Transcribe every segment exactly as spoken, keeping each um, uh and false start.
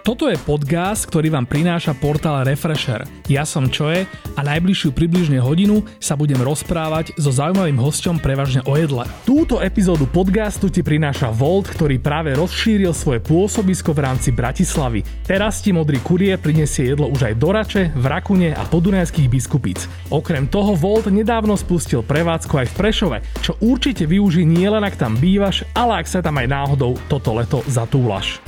Toto je podcast, ktorý vám prináša portál Refresher. Ja som Čoje a najbližšiu približne hodinu sa budem rozprávať so zaujímavým hosťom prevažne o jedle. Túto epizódu podcastu ti prináša Volt, ktorý práve rozšíril svoje pôsobisko v rámci Bratislavy. Teraz ti modrý kuriér prinesie jedlo už aj do Rače, v Rakune a Podunajských Biskupíc. Okrem toho Volt nedávno spustil prevádzku aj v Prešove, čo určite využij nielen ak tam bývaš, ale ak sa tam aj náhodou toto leto zatúlaš.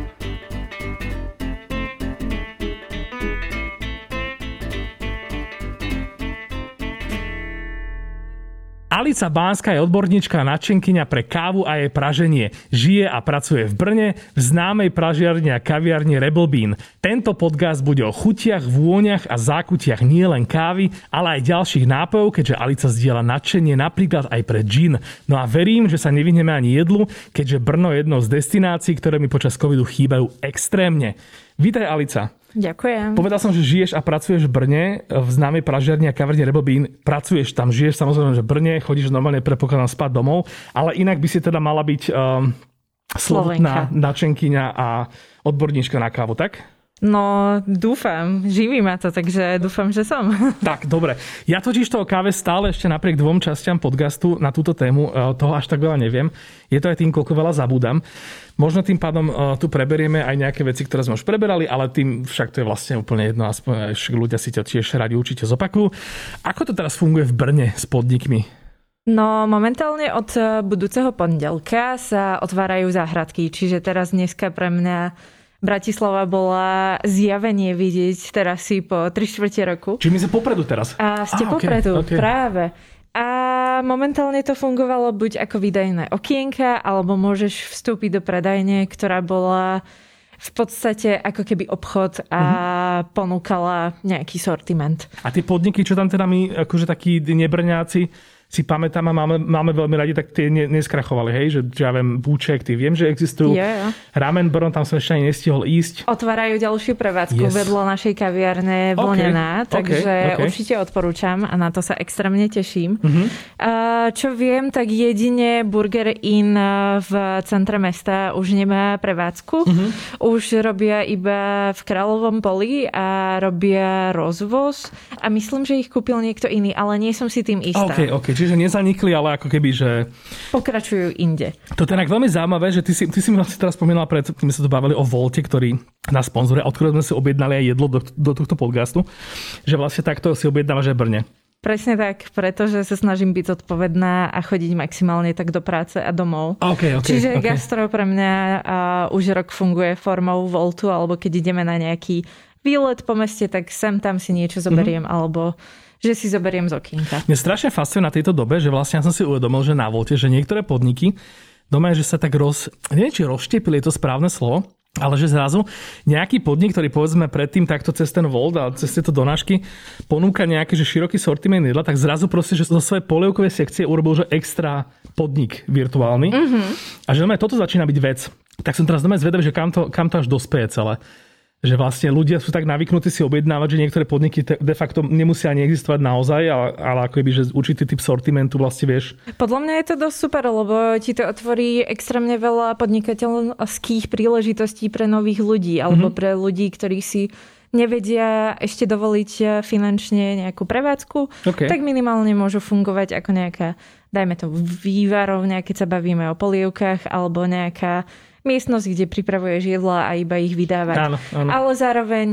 Alica Bánska je odborníčka a nadšenkyňa pre kávu a jej praženie. Žije a pracuje v Brne, v známej pražiarni a kaviarni Rebel Bean. Tento podcast bude o chutiach, vôňach a zákutiach nielen kávy, ale aj ďalších nápojov, keďže Alica zdieľa nadšenie napríklad aj pre gin. No a verím, že sa nevyhneme ani jedlu, keďže Brno je jednou z destinácií, ktoré mi počas covidu chýbajú extrémne. Vítaj, Alica. Ďakujem. Povedal som, že žiješ a pracuješ v Brne, v známej pražiarni a kaviarni Rebel Bean. Pracuješ tam, žiješ samozrejme, že v Brne, chodíš normálne, predpokladám, spať domov, ale inak by si teda mala byť um, slovotná nadšenkyňa a odborníčka na kávu, tak? No, dúfam. Živí ma to, takže dúfam, že som. Tak, dobre. Ja totiž to o káve stále ešte napriek dvom častiam podcastu na túto tému toho až tak veľa neviem. Je to aj tým, koľko veľa zabúdam. Možno tým pádom tu preberieme aj nejaké veci, ktoré sme už preberali, ale tým však to je vlastne úplne jedno, aspoň ľudia si to tiež radi určite zopakujú. Ako to teraz funguje v Brne s podnikmi? No, momentálne od budúceho pondelka sa otvárajú záhradky, čiže teraz dneska pre mňa Bratislava bola zjavenie vidieť teraz si po tri štvrte roku. Čiže my sme popredu teraz? A ste ah, popredu, okay, okay. Práve. A momentálne to fungovalo buď ako výdajné okienka, alebo môžeš vstúpiť do predajne, ktorá bola v podstate ako keby obchod a uh-huh. ponúkala nejaký sortiment. A tie podniky, čo tam teda my, akože takí nebrňáci, si pamätám a máme, máme veľmi radi, tak tie neskrachovali, hej? Že, že ja viem, Búček, ty viem, že existujú. Yeah. Ramen Brno, tam som ešte ani nestihol ísť. Otvárajú ďalšiu prevádzku yes. vedľa našej kaviarne Vlnená, okay. takže okay. Okay. určite odporúčam a na to sa extrémne teším. Uh-huh. Uh, čo viem, tak jedine Burger Inn v centre mesta už nemá prevádzku. Uh-huh. Už robia iba v Kráľovom Poli a robia rozvoz a myslím, že ich kúpil niekto iný, ale nie som si tým istá. Okay, okay. Čiže nezanikli, ale ako keby, že pokračujú inde. To je tak veľmi zaujímavé, že ty si, ty si mi vlastne teraz spomínala, pred tým sa to bavili o Volte, ktorý nás sponzoruje, od ktorého sme si objednali aj jedlo do, do tohto podcastu, že vlastne takto si objednávaš aj v Brne. Presne tak, pretože sa snažím byť zodpovedná a chodiť maximálne tak do práce a domov. Okay, okay, Čiže okay. gastro pre mňa a už rok funguje formou Voltu, alebo keď ideme na nejaký výlet po meste, tak sem tam si niečo zoberiem, mm-hmm. alebo že si zoberiem z okienka. Mne strašne fascinuje na tejto dobe, že vlastne ja som si uvedomil, že na Volte, že niektoré podniky doma, že sa tak roz... neviem, či rozštiepili, je to správne slovo, ale že zrazu nejaký podnik, ktorý povedzme predtým takto cez ten Volt a cez tieto donášky ponúka nejaký že široký sortiment jedla, tak zrazu proste, že zo svojej polievkovej sekcie urobil, že extra podnik virtuálny. Mm-hmm. A že doma toto začína byť vec. Tak som teraz doma zvedavý, že kam to, kam to až dospeje celé. Že vlastne ľudia sú tak navyknutí si objednávať, že niektoré podniky de facto nemusia ani existovať naozaj, ale, ale ako keby, že určitý typ sortimentu vlastne vieš. Podľa mňa je to dosť super, lebo ti to otvorí extrémne veľa podnikateľských príležitostí pre nových ľudí, alebo mm-hmm. pre ľudí, ktorí si nevedia ešte dovoliť finančne nejakú prevádzku, okay. tak minimálne môžu fungovať ako nejaká, dajme to, vývarovňa, keď sa bavíme o polievkach, alebo nejaká miestnosť, kde pripravuješ jedla a iba ich vydávať. Áno, áno. Ale zároveň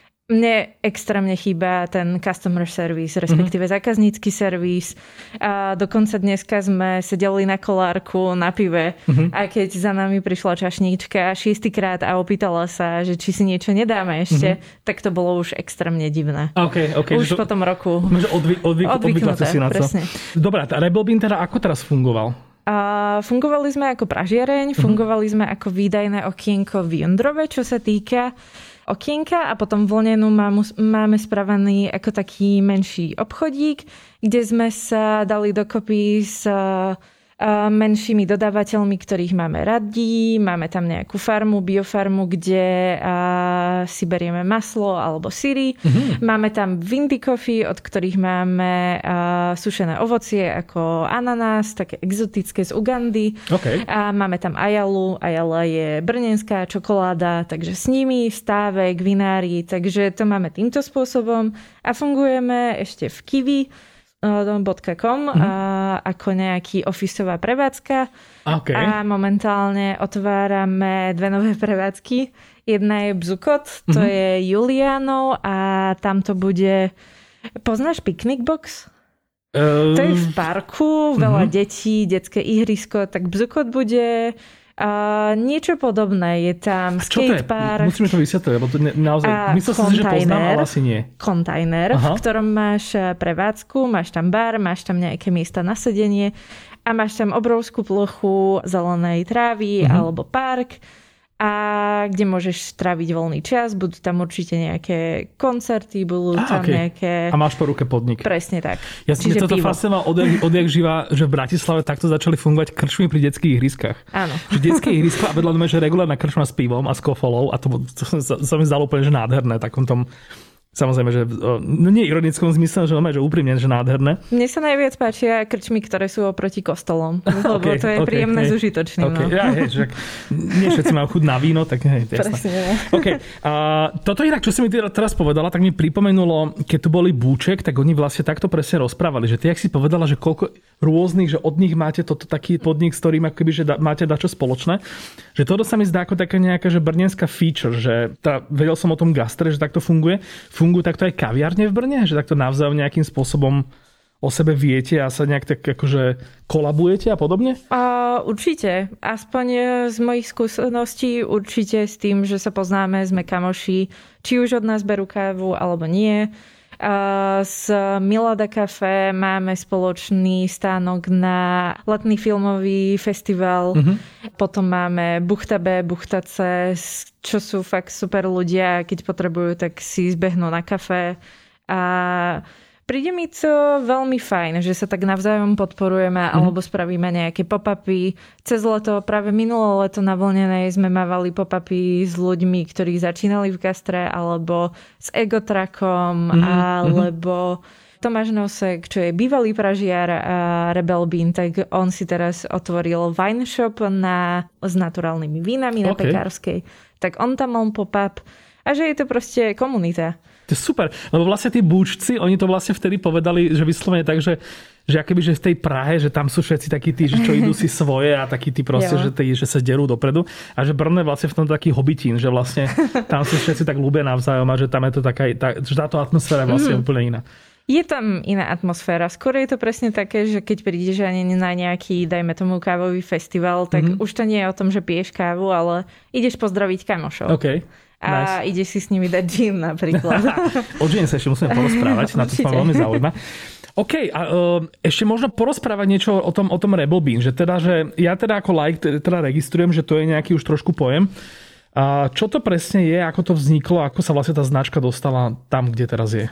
mne extrémne chýba ten customer service, respektíve mm-hmm. zákaznícky servis. A dokonca dneska sme sedeli na kolárku na pive mm-hmm. a keď za nami prišla čašníčka šiestýkrát a opýtala sa, že či si niečo nedáme ešte, mm-hmm. tak to bolo už extrémne divné. Okay, okay, už po to, tom roku. Odvy, odvy, odvyknuté si na to. Presne. Dobre, a Rebel Bean teda ako teraz fungoval? A fungovali sme ako pražiareň, fungovali sme ako výdajné okienko v Jondrove, čo sa týka okienka a potom Vlnenú máme spravený ako taký menší obchodík, kde sme sa dali dokopy s menšími dodávateľmi, ktorých máme radi. Máme tam nejakú farmu, biofarmu, kde si berieme maslo alebo syry. Mm-hmm. Máme tam Windy Coffee, od ktorých máme sušené ovocie ako ananás, také exotické z Ugandy. Okay. A máme tam Ayalu. Ayala je brnenská čokoláda, takže s nimi stávek, vinári, takže to máme týmto spôsobom. A fungujeme ešte v Kiwi bodka com mm-hmm. a ako nejaký officeová prevádzka. Okay. A momentálne otvárame dve nové prevádzky. Jedna je Bzukot, to mm-hmm. je Julianov a tam to bude... Poznáš Picnic Box? Uh... To je v parku, veľa mm-hmm. detí, detské ihrisko, tak Bzukot bude... A niečo podobné. Je tam skatepark. Musíme to vysvetliť, lebo to ne, naozaj... Myslel som si, že poznám, ale asi nie. Kontajner, v ktorom máš prevádzku, máš tam bar, máš tam nejaké miesta na sedenie a máš tam obrovskú plochu zelenej trávy uh-huh. alebo park, a kde môžeš tráviť voľný čas. Budú tam určite nejaké koncerty, budú ah, tam okay. nejaké... A máš po ruke podnik. Presne tak. Ja som toto fascinoval odjak, odjak živa, že v Bratislave takto začali fungovať krčmy pri detských ihriskách. Áno. Že detské ihriska a vedľa mňa, že regulárna krčma s pivom a s kofolou a to, to, to sa mi zdalo úplne, že nádherné. Takom tom... Samozrejme, že no nie ironickom zmysle, že že úprimne, že nádherné. Mne sa najviac páčia krčmy, ktoré sú oproti kostolom, lebo okay, to je okay, príjemné hej, s užitočným. Okay. No. Ja, hej, že nie všetci majú chuť na víno, tak hej, to je jasné. Okay. A toto inak, čo si mi teraz povedala, tak mi pripomenulo, keď tu boli Búček, tak oni vlastne takto presne rozprávali, že ty, jak si povedala, že koľko rôznych, že od nich máte toto taký podnik, s ktorým akoby, že da, máte dačo spoločné, že toto sa mi zdá ako taká nejaká, že brnenská feature, že tá, vedel som o tom gastre, že takto funguje. Fungujú takto aj kaviarne v Brne? Že takto navzájom nejakým spôsobom o sebe viete a sa nejak tak akože kolabujete a podobne? Uh, určite. Aspoň z mojich skúseností určite s tým, že sa poznáme, sme kamoši, či už od nás berú kávu alebo nie. Uh, z Milada Café máme spoločný stánok na letný filmový festival. Uh-huh. Potom máme Buchta B, Buchta C, čo sú fakt super ľudia. Keď potrebujú, tak si zbehnú na kafe. A príde mi to veľmi fajn, že sa tak navzájom podporujeme mm. alebo spravíme nejaké pop-upy. Cez leto, práve minulé leto na Vlnenej sme mávali pop-upy s ľuďmi, ktorí začínali v gastre, alebo s Egotrakom, mm. alebo Tomáš Nosek, čo je bývalý pražiar a Rebel Bean, tak on si teraz otvoril wine shop na, s naturálnymi vínami na okay. Pekárskej. Tak on tam mal pop-up a že je to proste komunita. To je super, lebo vlastne tí Búčci, oni to vlastne vtedy povedali, že vyslovene tak, že, že akoby, že v tej Prahe, že tam sú všetci takí tí, že čo idú si svoje a takí tí proste, že, tí, že sa derú dopredu a že Brno je vlastne v tom taký hobitín, že vlastne tam sú všetci tak ľúbia navzájom a že tam je to taká, tá, že táto atmosféra je vlastne mm. úplne iná. Je tam iná atmosféra. Skôr je to presne také, že keď prídeš ani na nejaký, dajme tomu, kávový festival, tak mm-hmm. už to nie je o tom, že piješ kávu, ale ideš pozdraviť kamošov. Okay. A nice. Ideš si s nimi dať gin napríklad. O gin sa ešte musíme porozprávať, na to sa veľmi zaujíma. OK, a uh, ešte možno porozprávať niečo o tom, o tom Rebel Bean, že teda, že ja teda ako like teda registrujem, že to je nejaký už trošku pojem. A čo to presne je, ako to vzniklo, ako sa vlastne tá značka dostala tam, kde teraz je?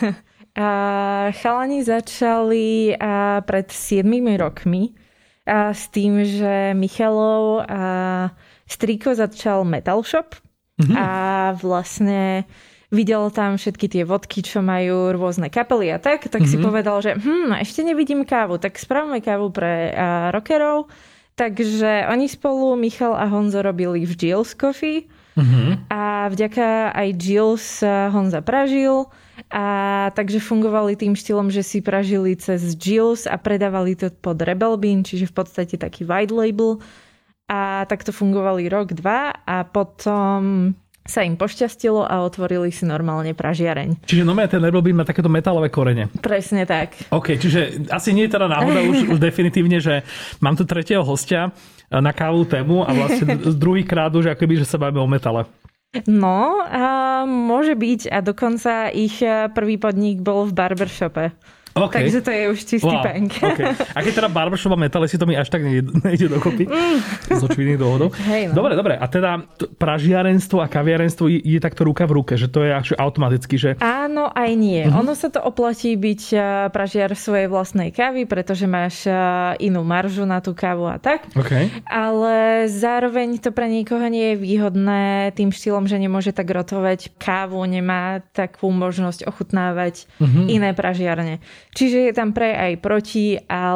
A chalani začali a pred siedmimi rokmi a s tým, že Michalov a strýko začal Metal Shop. Mm-hmm. A vlastne videl tam všetky tie vodky, čo majú rôzne kapely a tak, tak mm-hmm. si povedal, že hm, ešte nevidím kávu, tak spravme kávu pre uh, rockerov. Takže oni spolu, Michal a Honzo, robili v Jill's Coffee mm-hmm. a vďaka aj Jill's Honza pražil a takže fungovali tým štýlom, že si pražili cez Jill's a predávali to pod Rebel Bean, čiže v podstate taký white label. A takto fungovali rok, dva a potom sa im pošťastilo a otvorili si normálne pražiareň. Čiže normálne ten Rebel Bean má takéto metálové korene. Presne tak. OK, čiže asi nie je teda náhoda už, už definitívne, že mám tu tretieho hostia na kávu tému a vlastne druhýkrát už akoby, že sa bavíme o metale. No, a môže byť a dokonca ich prvý podnik bol v barbershope. Okay. Takže to je už čistý wow. punk. Okay. A keď teda barbershop a metalesi, to mi až tak nejde, nejde dokopy mm. z očividných dôvodov. Hej, no. Dobre, dobre. A teda pražiarenstvo a kaviarenstvo je, je takto ruka v ruke, že to je až automaticky, že... Áno, aj nie. Uh-huh. Ono sa to oplatí byť pražiar svojej vlastnej kávy, pretože máš inú maržu na tú kávu a tak. Okay. Ale zároveň to pre nikoho nie je výhodné tým štýlom, že nemôže tak rotovať kávu, nemá takú možnosť ochutnávať uh-huh. iné pražiarne. Čiže je tam pre aj proti,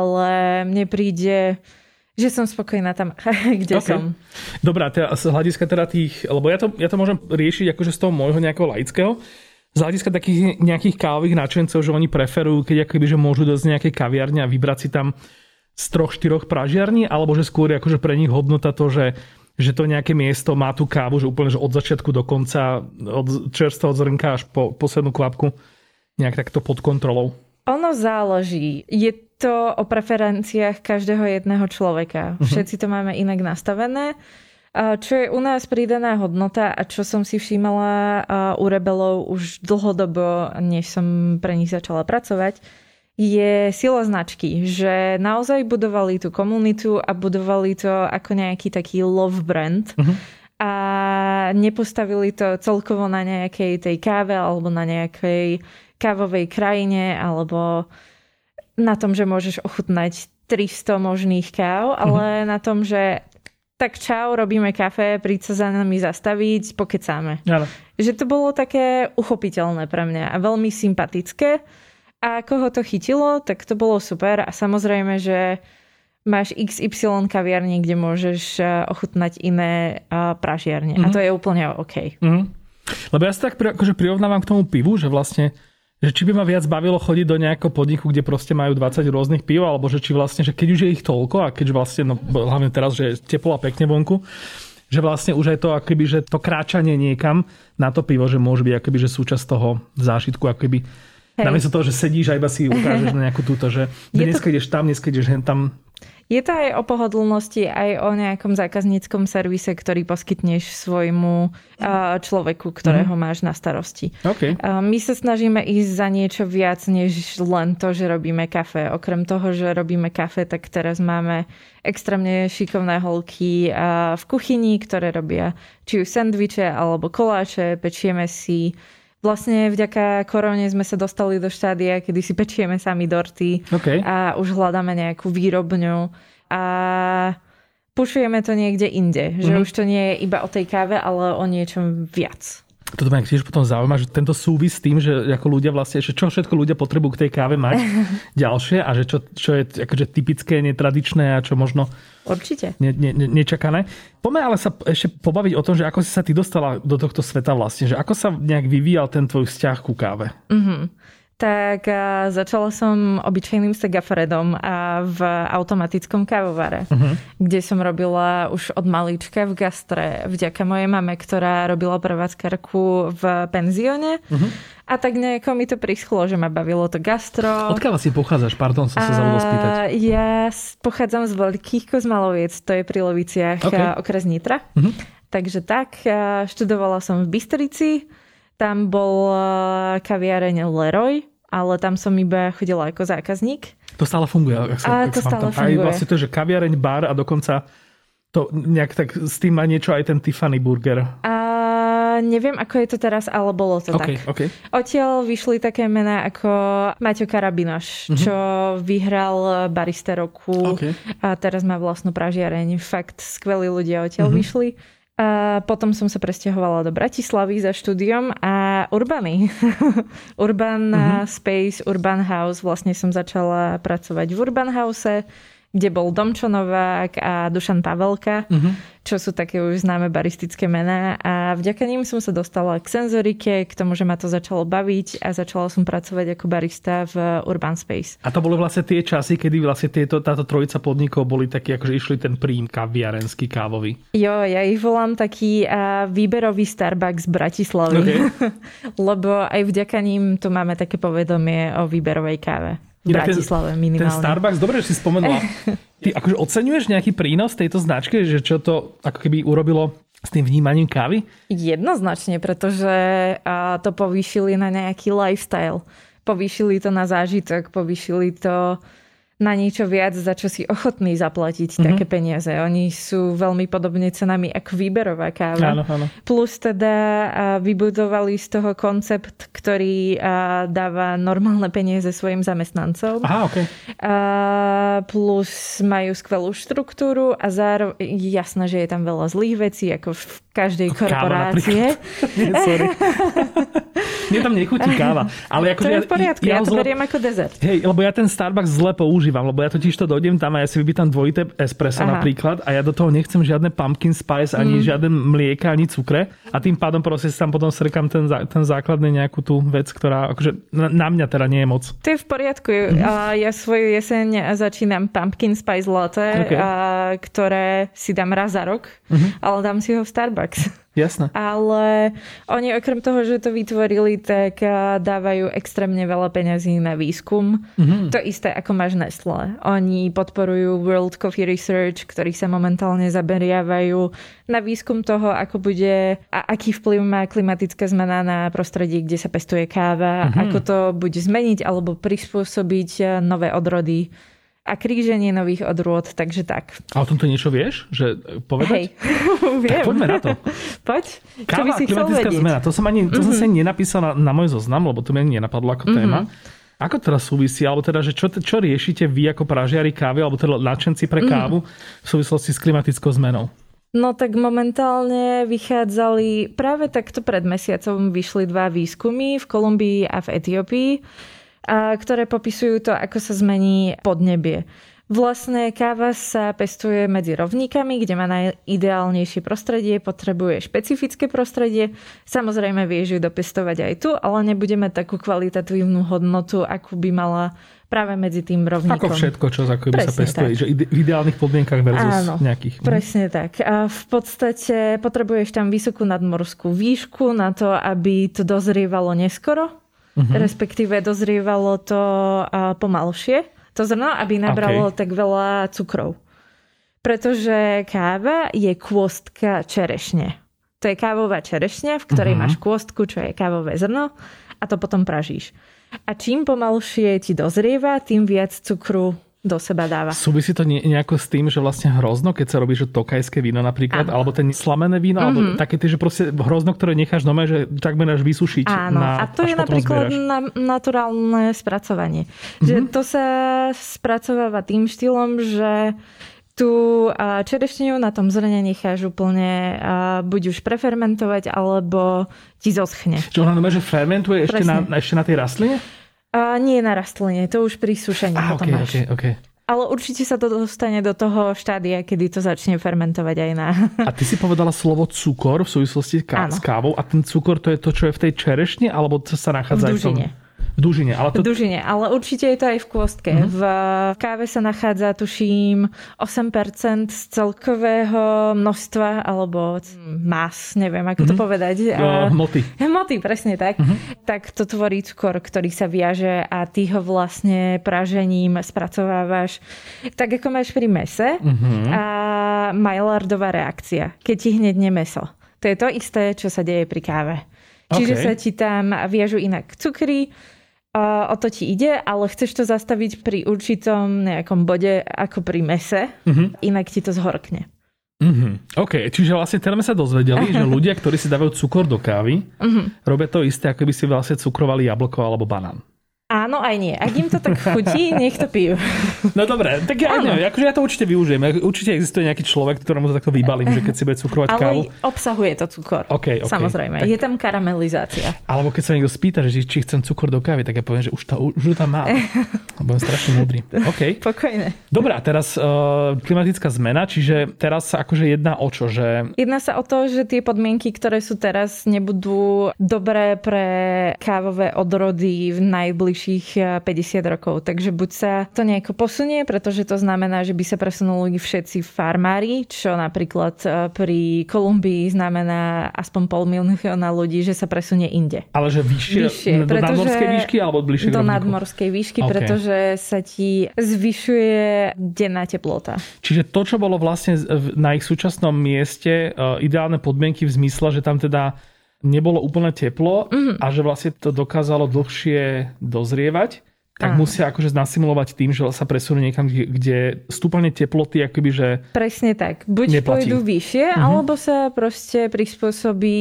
ale mne príde, že som spokojná tam, kde okay. som. Dobrá, teda z hľadiska teda tých, lebo ja to, ja to môžem riešiť akože z toho môjho nejakého laického, z hľadiska takých nejakých kávových nadšencov, že oni preferujú, keď akoby, že môžu dosť nejaké kaviarne a vybrať si tam z troch, štyroch pražiarní, alebo že skôr akože pre nich hodnota to, že že to nejaké miesto má tú kávu, že úplne že od začiatku do konca, od čerstva od zrnka až po poslednú kvapku nejak takto pod kontrolou. Ono záleží. Je to o preferenciách každého jedného človeka. Uh-huh. Všetci to máme inak nastavené. Čo je u nás pridaná hodnota a čo som si všímala u rebelov už dlhodobo, než som pre nich začala pracovať, je sila značky. Že naozaj budovali tú komunitu a budovali to ako nejaký taký love brand. Uh-huh. A nepostavili to celkovo na nejakej tej káve alebo na nejakej kávovej krajine alebo na tom, že môžeš ochutnať tristo možných káv, ale mm-hmm. na tom, že tak čau, robíme kafe, príď sa za nami zastaviť, pokecáme. Ale. Že to bolo také uchopiteľné pre mňa a veľmi sympatické. A ako ho to chytilo, tak to bolo super. A samozrejme, že máš iks ypsilon kaviarní, kde môžeš ochutnať iné pražiarne. Mm-hmm. A to je úplne OK. Mm-hmm. Lebo ja sa tak akože prirovnávam k tomu pivu, že vlastne že či by ma viac bavilo chodiť do nejakého podniku, kde proste majú dvadsať rôznych pív, alebo že či vlastne, že keď už je ich toľko a keď vlastne, no hlavne teraz, že je teplo a pekne vonku, že vlastne už aj to akoby, že to kráčanie niekam na to pivo, že môže byť akoby, že súčasť toho zážitku, akoby namiesto toho, že sedíš a iba si ukážeš na nejakú túto, že dneska ideš tam, dneska ideš hen tam. Je to aj o pohodlnosti, aj o nejakom zákazníckom servise, ktorý poskytneš svojmu človeku, ktorého mm. máš na starosti. Okay. My sa snažíme ísť za niečo viac, než len to, že robíme kafe. Okrem toho, že robíme kafe, tak teraz máme extrémne šikovné holky v kuchyni, ktoré robia či už sendviče alebo koláče, pečieme si. Vlastne vďaka korone sme sa dostali do štádia, kedy si pečieme sami dorty okay. a už hľadáme nejakú výrobňu a pušujeme to niekde inde. Mm-hmm. Že už to nie je iba o tej káve, ale o niečom viac. Toto ma tiež potom zaujíma, že tento súvis s tým, že ako ľudia vlastne, že čo všetko ľudia potrebujú k tej káve mať ďalšie a že čo, čo je akože typické, netradičné a čo možno určite ne, ne, nečakané. Poďme ale sa ešte pobaviť o tom, že ako si sa ty dostala do tohto sveta vlastne, že ako sa nejak vyvíjal ten tvoj vzťah ku káve. Mhm. Tak a začala som obyčajným segafredom a v automatickom kávovare, uh-huh. kde som robila už od malička v gastre vďaka mojej mame, ktorá robila prevádzkarku v penzióne. Uh-huh. A tak nejako mi to prischlo, že ma bavilo to gastro. Odkiaľ si pochádzaš? Pardon, som sa zabudol spýtať. Ja pochádzam z Veľkých Kozmaloviec, to je pri Loviciach, okay. okres Nitra. Uh-huh. Takže tak, študovala som v Bystrici. Tam bol kaviareň Leroy, ale tam som iba chodila ako zákazník. To stále funguje. Ak sa, a ak to sa stále tam, funguje. Aj vlastne to, že kaviareň, bar a dokonca to nejak tak s tým má niečo aj ten Tiffany burger. A neviem, ako je to teraz, ale bolo to okay, tak. Okay. Odtiaľ vyšli také mená ako Maťo Karabinoš, mm-hmm. čo vyhral barista roku okay. a teraz má vlastnú pražiareň. Fakt skvelí ľudia odtiaľ mm-hmm. vyšli. A potom som sa presťahovala do Bratislavy za štúdiom a Urbany. Urban uh-huh. Space, Urban House. Vlastne som začala pracovať v Urban House, kde bol Domčo Novák a Dušan Pavelka, uh-huh. čo sú také už známe baristické mená. A vďaka ním som sa dostala k senzorike, k tomu, že ma to začalo baviť a začala som pracovať ako barista v Urban Space. A to boli vlastne tie časy, kedy vlastne tieto, táto trojica podnikov boli takí, akože išli ten príjm kaviarenský, kávový. Jo, ja ich volám taký uh, výberový Starbucks Bratislavy. Okay. Lebo aj vďaka ním tu máme také povedomie o výberovej káve. V Bratislave minimálne. Ten Starbucks, dobre, že si spomenula. Ty akože oceňuješ nejaký prínos tejto značky, že čo to ako keby urobilo s tým vnímaním kávy? Jednoznačne, pretože to povýšili na nejaký lifestyle. povýšili to na zážitok, povýšili to na niečo viac, za čo si ochotný zaplatiť mm-hmm. také peniaze. Oni sú veľmi podobne cenami ako výberová káva. Áno, áno. Plus teda vybudovali z toho koncept, ktorý dáva normálne peniaze svojim zamestnancom. Aha, okay. Plus majú skvelú štruktúru a zároveň jasné, že je tam veľa zlých vecí, ako v každej korporácie. Nie, sorry. Mne tam nechutí káva. Ale ako to je ja, v poriadku, ja, ja to zle... beriem ako dezert. Hej, lebo ja ten Starbucks zle používam, lebo ja totiž to dojdem tam a ja si vypýtam dvojité espresso Aha. napríklad a ja do toho nechcem žiadne pumpkin spice, ani mm. žiaden mlieka, ani cukre a tým pádom proste si tam potom srkám ten, ten základný nejakú tú vec, ktorá akože na, na mňa teda nie je moc. To je v poriadku. Mm. A ja svoju jeseň začínam pumpkin spice latte, okay. a, ktoré si dám raz za rok, mm-hmm. ale dám si ho v Starbucks. Jasné. Ale oni okrem toho, že to vytvorili, tak dávajú extrémne veľa peňazí na výskum. Mm-hmm. To isté ako máš Nestlé. Oni podporujú World Coffee Research, ktorí sa momentálne zaberiavajú na výskum toho, ako bude a aký vplyv má klimatická zmena na prostredie, kde sa pestuje káva, mm-hmm. ako to bude zmeniť alebo prispôsobiť nové odrody a kríženie nových odrôd, takže tak. A o tomto niečo vieš? Že povedať? Hej, viem. Tak poďme na to. Poď. Káva a klimatická zmena. To som ani, to mm-hmm. som si nenapísal na, na môj zoznam, lebo to mi ani nenapadlo ako mm-hmm. téma. Ako teraz súvisí? Alebo teda, že čo, čo riešite vy ako pražiari kávy, alebo teda nadšenci pre kávu mm-hmm. v súvislosti s klimatickou zmenou? No tak momentálne vychádzali, práve takto pred mesiacom vyšli dva výskumy v Kolumbii a v Etiópii, a ktoré popisujú to, ako sa zmení podnebie. Vlastne káva sa pestuje medzi rovníkami, kde má najideálnejšie prostredie, potrebuje špecifické prostredie. Samozrejme vieš ju dopestovať aj tu, ale nebude mať takú kvalitatívnu hodnotu, akú by mala práve medzi tým rovníkom. Ako všetko, čo ako by sa pestuje, tak. Že v ideálnych podmienkach versus Áno, nejakých. Presne tak. A v podstate potrebuješ tam vysokú nadmorskú výšku na to, aby to dozrievalo neskoro. Uh-huh. Respektíve dozrievalo to pomalšie, to zrno, aby nabralo okay. tak veľa cukrov. Pretože káva je kôstka čerešne. To je kávová čerešňa, v ktorej uh-huh. máš kôstku, čo je kávové zrno a to potom pražíš. A čím pomalšie ti dozrieva, tým viac cukru do seba dáva. Súvisí to nejako s tým, že vlastne hrozno, keď sa robí, že tokajské víno napríklad, ano. Alebo ten slamené víno, mm-hmm. alebo také tie, že proste hrozno, ktoré necháš doma, že takmer až vysušiť. Áno, na, a to je napríklad na, naturálne spracovanie. Mm-hmm. Že to sa spracováva tým štýlom, že tú čerešňu na tom zrne necháš úplne buď už prefermentovať, alebo ti zoschne. Čo ona že fermentuje ešte na, ešte na tej rastline? A nie na rastline, to už pri sušení ah, potom okay, máš. Okay, okay. Ale určite sa to dostane do toho štádia, kedy to začne fermentovať aj na... A ty si povedala slovo cukor v súvislosti ká- s kávou a ten cukor to je to, čo je v tej čerešni, alebo to sa nachádza v dužine. Aj v tom... V dužine, ale to... V dužine, ale určite je to aj v kôstke. Uh-huh. V káve sa nachádza, tuším, osem percent z celkového množstva, alebo más, neviem, ako uh-huh. to povedať. Uh, hmoty. Hmoty, presne tak. Uh-huh. Tak to tvorí cukor, ktorý sa viaže a ty ho vlastne pražením spracovávaš tak, ako máš pri mese. Uh-huh. A Maillardová reakcia, keď ti hnedne meso. To je to isté, čo sa deje pri káve. Čiže okay. sa ti tam viažu inak cukry, o to ti ide, ale chceš to zastaviť pri určitom nejakom bode ako pri mese, uh-huh. inak ti to zhorkne. Uh-huh. OK, čiže vlastne teraz sme sa dozvedeli, že ľudia, ktorí si dávajú cukor do kávy, uh-huh. robia to isté, ako by si vlastne cukrovali jablko alebo banán. Áno, aj nie. Ak im to tak chutí, nech to pijú. No dobre, tak ja neviem, akože ja to určite využijem. Určite existuje nejaký človek, ktorému to takto vybalím, že keď si bude cukrovať ale kávu. Ale obsahuje to cukor. Okay, okay. Samozrejme, tak... je tam karamelizácia. Alebo keď sa niekto spýta, že či chcem cukor do kávy, tak ja poviem, že už to, už to tam mám. Budem strašne múdry. OK. Pokojne. Dobre, a teraz uh, klimatická zmena, čiže teraz sa akože jedná o čo? Že... Jedná sa o to, že tie podmienky, ktoré sú teraz, nebudú dobré pre kávové odrody v najbližších päťdesiat rokov. Takže buď sa to nejako posunie, pretože to znamená, že by sa presunuli všetci farmári, čo napríklad pri Kolumbii znamená aspoň pol milióna ľudí, že sa presunie inde. Ale že vyššie, vyššie do nadmorskej výšky alebo bližšie do nadmorskej výšky, okay. Pretože sa ti zvyšuje denná teplota. Čiže to, čo bolo vlastne na ich súčasnom mieste, ideálne podmienky v zmysle, že tam teda nebolo úplne teplo Mm. a že vlastne to dokázalo dlhšie dozrievať, tak Áno. musia akože znasimulovať tým, že sa presunú niekam, kde- kde stúpanie teploty akoby, že Presne tak. Buď neplatí. pôjdu vyššie, Mhm. alebo sa proste prispôsobí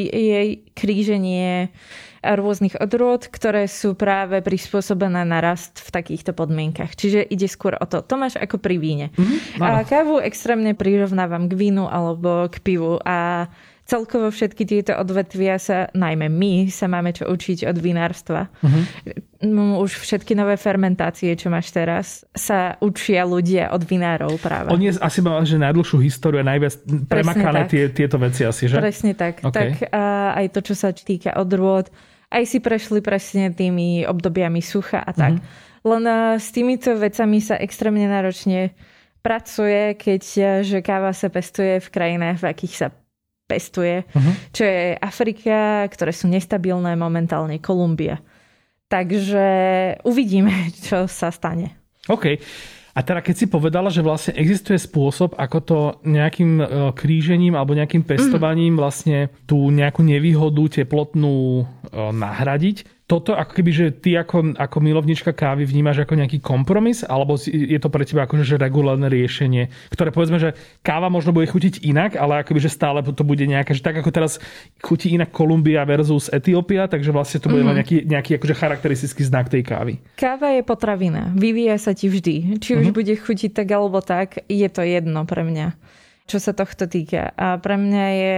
jej kríženie rôznych odrôd, ktoré sú práve prispôsobené na rast v takýchto podmienkach. Čiže ide skôr o to. To máš ako pri víne. Mhm, A áno. kávu extrémne prirovnávam k vínu alebo k pivu a celkovo všetky tieto odvetvia sa, najmä my, sa máme čo učiť od vinárstva. Mhm. No, už všetky nové fermentácie, čo máš teraz, sa učia ľudia od vinárov práve. Oni asi majú že najdlhšiu históriu a najviac premakané tak. tie, tieto veci asi, že? Presne tak. OK. Tak a aj to, čo sa týka odrôd, aj si prešli presne tými obdobiami sucha a tak. Mhm. Len a, s týmito vecami sa extrémne náročne pracuje, keď a, že káva sa pestuje v krajinách, v akých sa pestuje, Mhm. čo je Afrika, ktoré sú nestabilné, momentálne Kolumbia. Takže uvidíme, čo sa stane. OK. A teda keď si povedala, že vlastne existuje spôsob, ako to nejakým e, krížením alebo nejakým pestovaním vlastne tú nejakú nevýhodu teplotnú e, nahradiť, toto ako keby, že ty ako, ako milovnička kávy vnímaš ako nejaký kompromis, alebo je to pre teba akože že regulárne riešenie, ktoré povedzme, že káva možno bude chutiť inak, ale akoby, že stále to bude nejaké, že tak ako teraz chutí inak Kolumbia versus Etiópia, takže vlastne to bude Mhm. len nejaký, nejaký akože charakteristický znak tej kávy. Káva je potravina. Vyvíja sa ti vždy. Či už Mhm. bude chutiť tak alebo tak, je to jedno pre mňa, čo sa tohto týka. A pre mňa je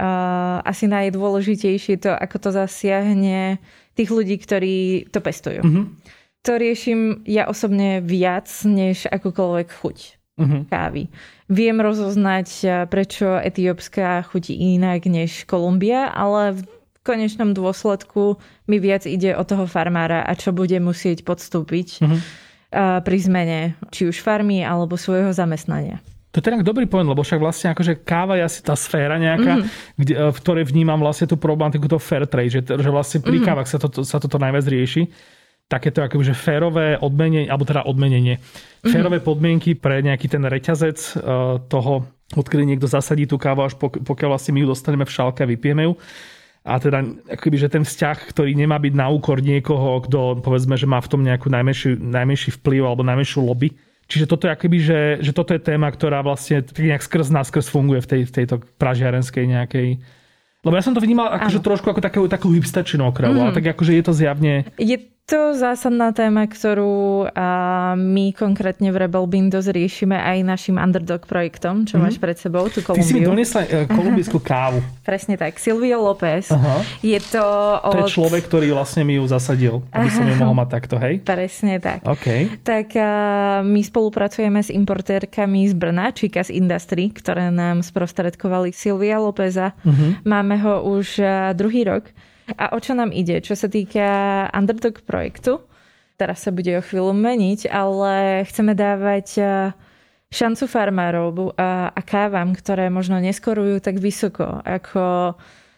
uh, asi najdôležitejšie to, ako to zasiahne tých ľudí, ktorí to pestujú. Mhm. To riešim ja osobne viac, než akúkoľvek chuť Mhm. kávy. Viem rozoznať, prečo etiópska chutí inak než Kolumbia, ale v konečnom dôsledku mi viac ide o toho farmára a čo bude musieť podstúpiť Mhm. pri zmene či už farmy alebo svojho zamestnania. To je teda dobrý point, lebo však vlastne akože káva je asi tá sféra nejaká, mm-hmm. kde, v ktorej vnímam vlastne tú problematiku toho fair trade, že, že vlastne pri Mm-hmm. kávach sa, to, sa toto najviac rieši. Takéto akože férové odmenenie, alebo teda odmenenie, mm-hmm. férové podmienky pre nejaký ten reťazec uh, toho, odkedy niekto zasadí tú kávu, až pok- pokiaľ vlastne my ju dostaneme v šálke a vypijeme ju. A teda akoby, že ten vzťah, ktorý nemá byť na úkor niekoho, kto povedzme, že má v tom nejakú najmenší, najmenší vplyv alebo najmenšiu lobby. Čiže toto je akoby, že, že toto je téma, ktorá vlastne tak nejak skrz naskrz funguje v, tej, v tejto pražiarenskej nejakej. Lebo ja som to vnímal akože trošku ako takú, takú hipsterčinu okravu, mm. ale tak akože je to zjavne. Je to zásadná téma, ktorú a my konkrétne v Rebel Bean dosť riešime aj našim Underdog projektom, čo mm. máš pred sebou, tú Ty si mi Kolumbiu. doniesla uh, kolumbijskú kávu. Presne tak. Silvio López. Aha. Je to od... To je človek, ktorý vlastne mi ju zasadil, aby som ju mohol mať takto, hej? Presne tak. OK. Tak a my spolupracujeme s importérkami z Brna, Chicas Industry, ktoré nám sprostredkovali Silvia Lópeza. Uh-huh. Máme ho už a, druhý rok. A o čo nám ide? Čo sa týka Underdog projektu, teraz sa bude o chvíľu meniť, ale chceme dávať a, šancu farmárov a, a kávam, ktoré možno neskorujú tak vysoko ako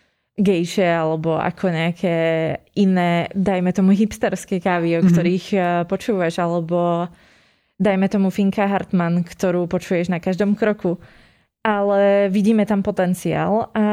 gejše alebo ako nejaké iné, dajme tomu hipsterské kávy, o ktorých mm-hmm. počúvaš, alebo dajme tomu Finka Hartmann, ktorú počuješ na každom kroku. Ale vidíme tam potenciál a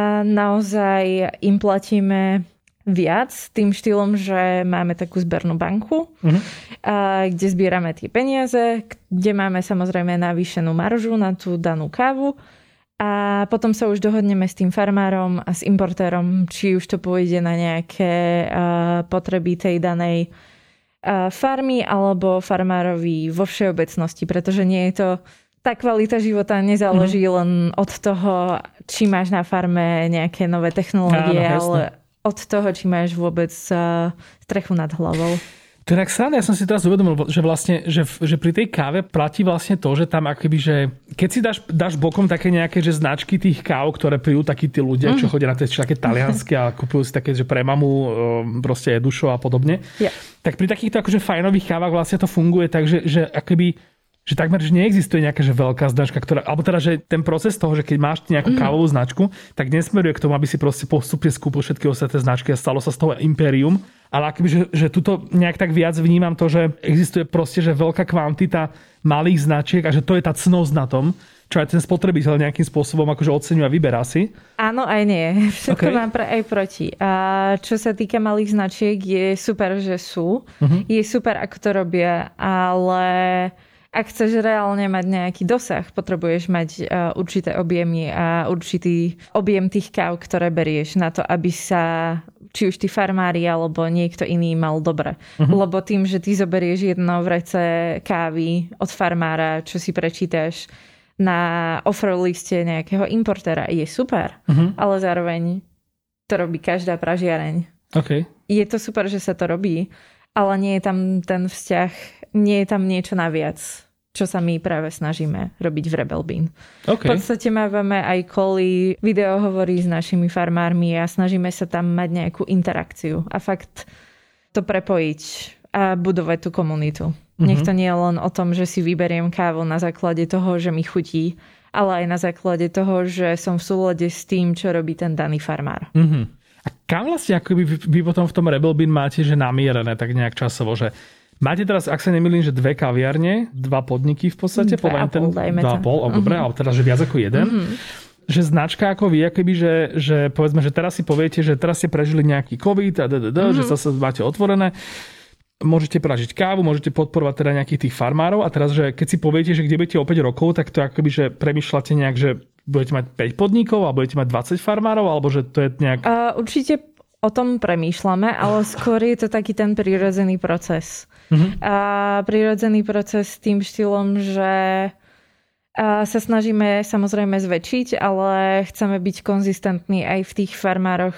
naozaj im platíme viac tým štýlom, že máme takú zbernú banku, mm-hmm. a, kde zbierame tie peniaze, kde máme samozrejme navýšenú maržu na tú danú kávu a potom sa už dohodneme s tým farmárom a s importérom, či už to pôjde na nejaké a, potreby tej danej a, farmy alebo farmárovi vo všeobecnosti, pretože nie je to tá kvalita života nezáleží mm-hmm. len od toho, či máš na farme nejaké nové technológie, Áno, ale od toho, či máš vôbec strechu nad hlavou. To je tak sranda, ja som si teraz uvedomil, že vlastne, že, že pri tej káve platí vlastne to, že tam akoby, že keď si dáš, dáš bokom také nejaké že značky tých káv, ktoré pijú takí tí ľudia, mm. čo chodia na tie také talianské a kupujú si také, že pre mamu proste Edušo a podobne, yeah. tak pri takýchto akože fajnových kávach vlastne to funguje tak, že, že akoby že takmer, že neexistuje nejaká že veľká značka, ktorá, alebo teda, že ten proces toho, že keď máš nejakú mm. kávovú značku, tak nesmeruje k tomu, aby si proste postupne skúpil všetky ostatné značky a stalo sa z toho impérium. Ale akoby, že, že tuto nejak tak viac vnímam to, že existuje proste, že veľká kvantita malých značiek a že to je tá cnosť na tom. čo aj ten spotrebiteľ nejakým spôsobom akože oceňuje a vyberá si. Áno, aj nie. Všetko Okay. mám pre, aj proti. A čo sa týka malých značiek, je super, že sú. Uh-huh. Je super, ako to robia, ale ak chceš reálne mať nejaký dosah, potrebuješ mať uh, určité objemy a určitý objem tých káv, ktoré berieš na to, aby sa či už tí farmári alebo niekto iný mal dobre. Uh-huh. Lebo tým, že ty zoberieš jedno vrece kávy od farmára, čo si prečítaš na offer liste nejakého importéra, je super, uh-huh. ale zároveň to robí každá pražiareň. Okay. Je to super, že sa to robí, ale nie je tam ten vzťah, nie je tam niečo naviac, čo sa my práve snažíme robiť v Rebel Bean. Okay. V podstate máme aj koly, video hovorí s našimi farmármi a snažíme sa tam mať nejakú interakciu a fakt to prepojiť a budovať tú komunitu. Mm-hmm. Nech to nie je len o tom, že si vyberiem kávu na základe toho, že mi chutí, ale aj na základe toho, že som v súlade s tým, čo robí ten daný farmár. Mm-hmm. A kam vlastne akoby vy, vy potom v tom Rebel Bean máte, že namierené tak nejak časovo, že máte teraz, ak sa nemýlim, že dve kaviarne, dva podniky v podstate, Dve a pol, dajme dva a pol, oh, dobre, ale teda, že viac ako jeden. Mm-hmm. Že značka ako vy, akoby, že, že povedzme, že teraz si poviete, že teraz ste prežili nejaký COVID a ddd, mm-hmm. že zase máte otvorené. Môžete pražiť kávu, môžete podporovať teda nejakých tých farmárov a teraz, že keď si poviete, že kde budete o päť rokov, tak to akoby, že premýšľate nejak, že budete mať päť podnikov a budete mať dvadsať farmárov, alebo že to je nejak... Uh, určite o tom premýšľame, ale skôr je to taký ten prirodzený proces. Uh-huh. A prirodzený proces tým štýlom, že a sa snažíme samozrejme zväčšiť, ale chceme byť konzistentní aj v tých farmároch,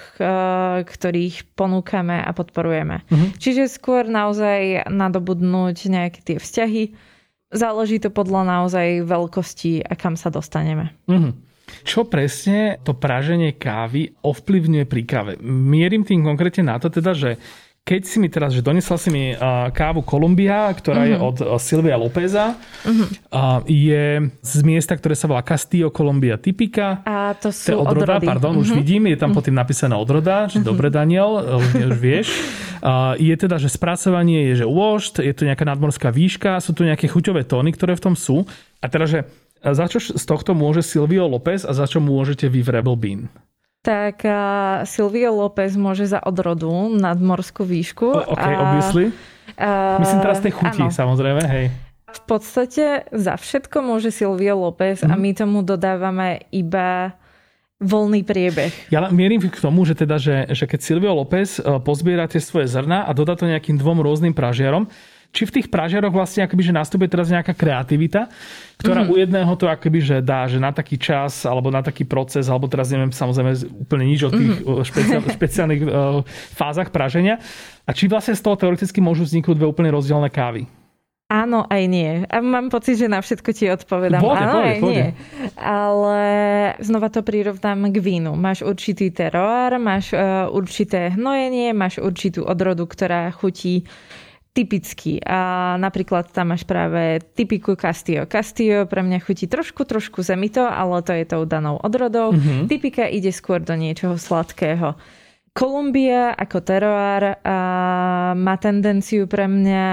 ktorých ponúkame a podporujeme. Uh-huh. Čiže skôr naozaj nadobudnúť nejaké tie vzťahy. Záleží to podľa naozaj veľkosti a kam sa dostaneme. Uh-huh. Čo presne to praženie kávy ovplyvňuje pri káve? Mierim tým konkrétne na to teda, že keď si mi teraz, že donesla si mi uh, kávu Columbia, ktorá uh-huh. je od uh, Silvia Lópeza, uh-huh. uh, je z miesta, ktoré sa volá Castillo Columbia Typica. A to sú to odroda, odrody. Pardon, uh-huh. už vidím, je tam uh-huh. pod tým napísané odroda, že uh-huh. dobre, Daniel, už, už vieš. Uh, je teda, že spracovanie je, že washed, je to nejaká nadmorská výška, sú tu nejaké chuťové tóny, ktoré v tom sú. A teda, že za čo z tohto môže Silvio López a za čo môžete vy v Rebel Bean? Tak uh, Silvio López môže za odrodu nadmorskú výšku. O, OK, obviously. Uh, Myslím teraz tej chuti, áno. Samozrejme, hej. V podstate za všetko môže Silvio López mm. a my tomu dodávame iba voľný priebeh. Ja mierim k tomu, že teda, že, že keď Silvio López pozbiera tie svoje zrná a dodá to nejakým dvom rôznym pražiarom, či v tých pražiaroch vlastne akoby, že nastupuje teraz nejaká kreativita, ktorá mm-hmm. u jedného to akoby, že dá, že na taký čas, alebo na taký proces, alebo teraz neviem samozrejme úplne nič o tých mm-hmm. špeciál, špeciálnych uh, fázach praženia. A či vlastne z toho teoreticky môžu vzniknúť dve úplne rozdielne kávy? Áno, aj nie. A mám pocit, že na všetko ti odpovedám. Pôjde, Áno, pôjde, aj pôjde. nie. Ale znova to prirovnám k vínu. Máš určitý teroár, máš uh, určité hnojenie, máš určitú odrodu, ktorá chutí typicky. A napríklad tam máš práve typiku Castillo. Castillo pre mňa chutí trošku, trošku zemito, ale to je tou danou odrodou. Mm-hmm. Typika ide skôr do niečoho sladkého. Columbia ako teroár a má tendenciu pre mňa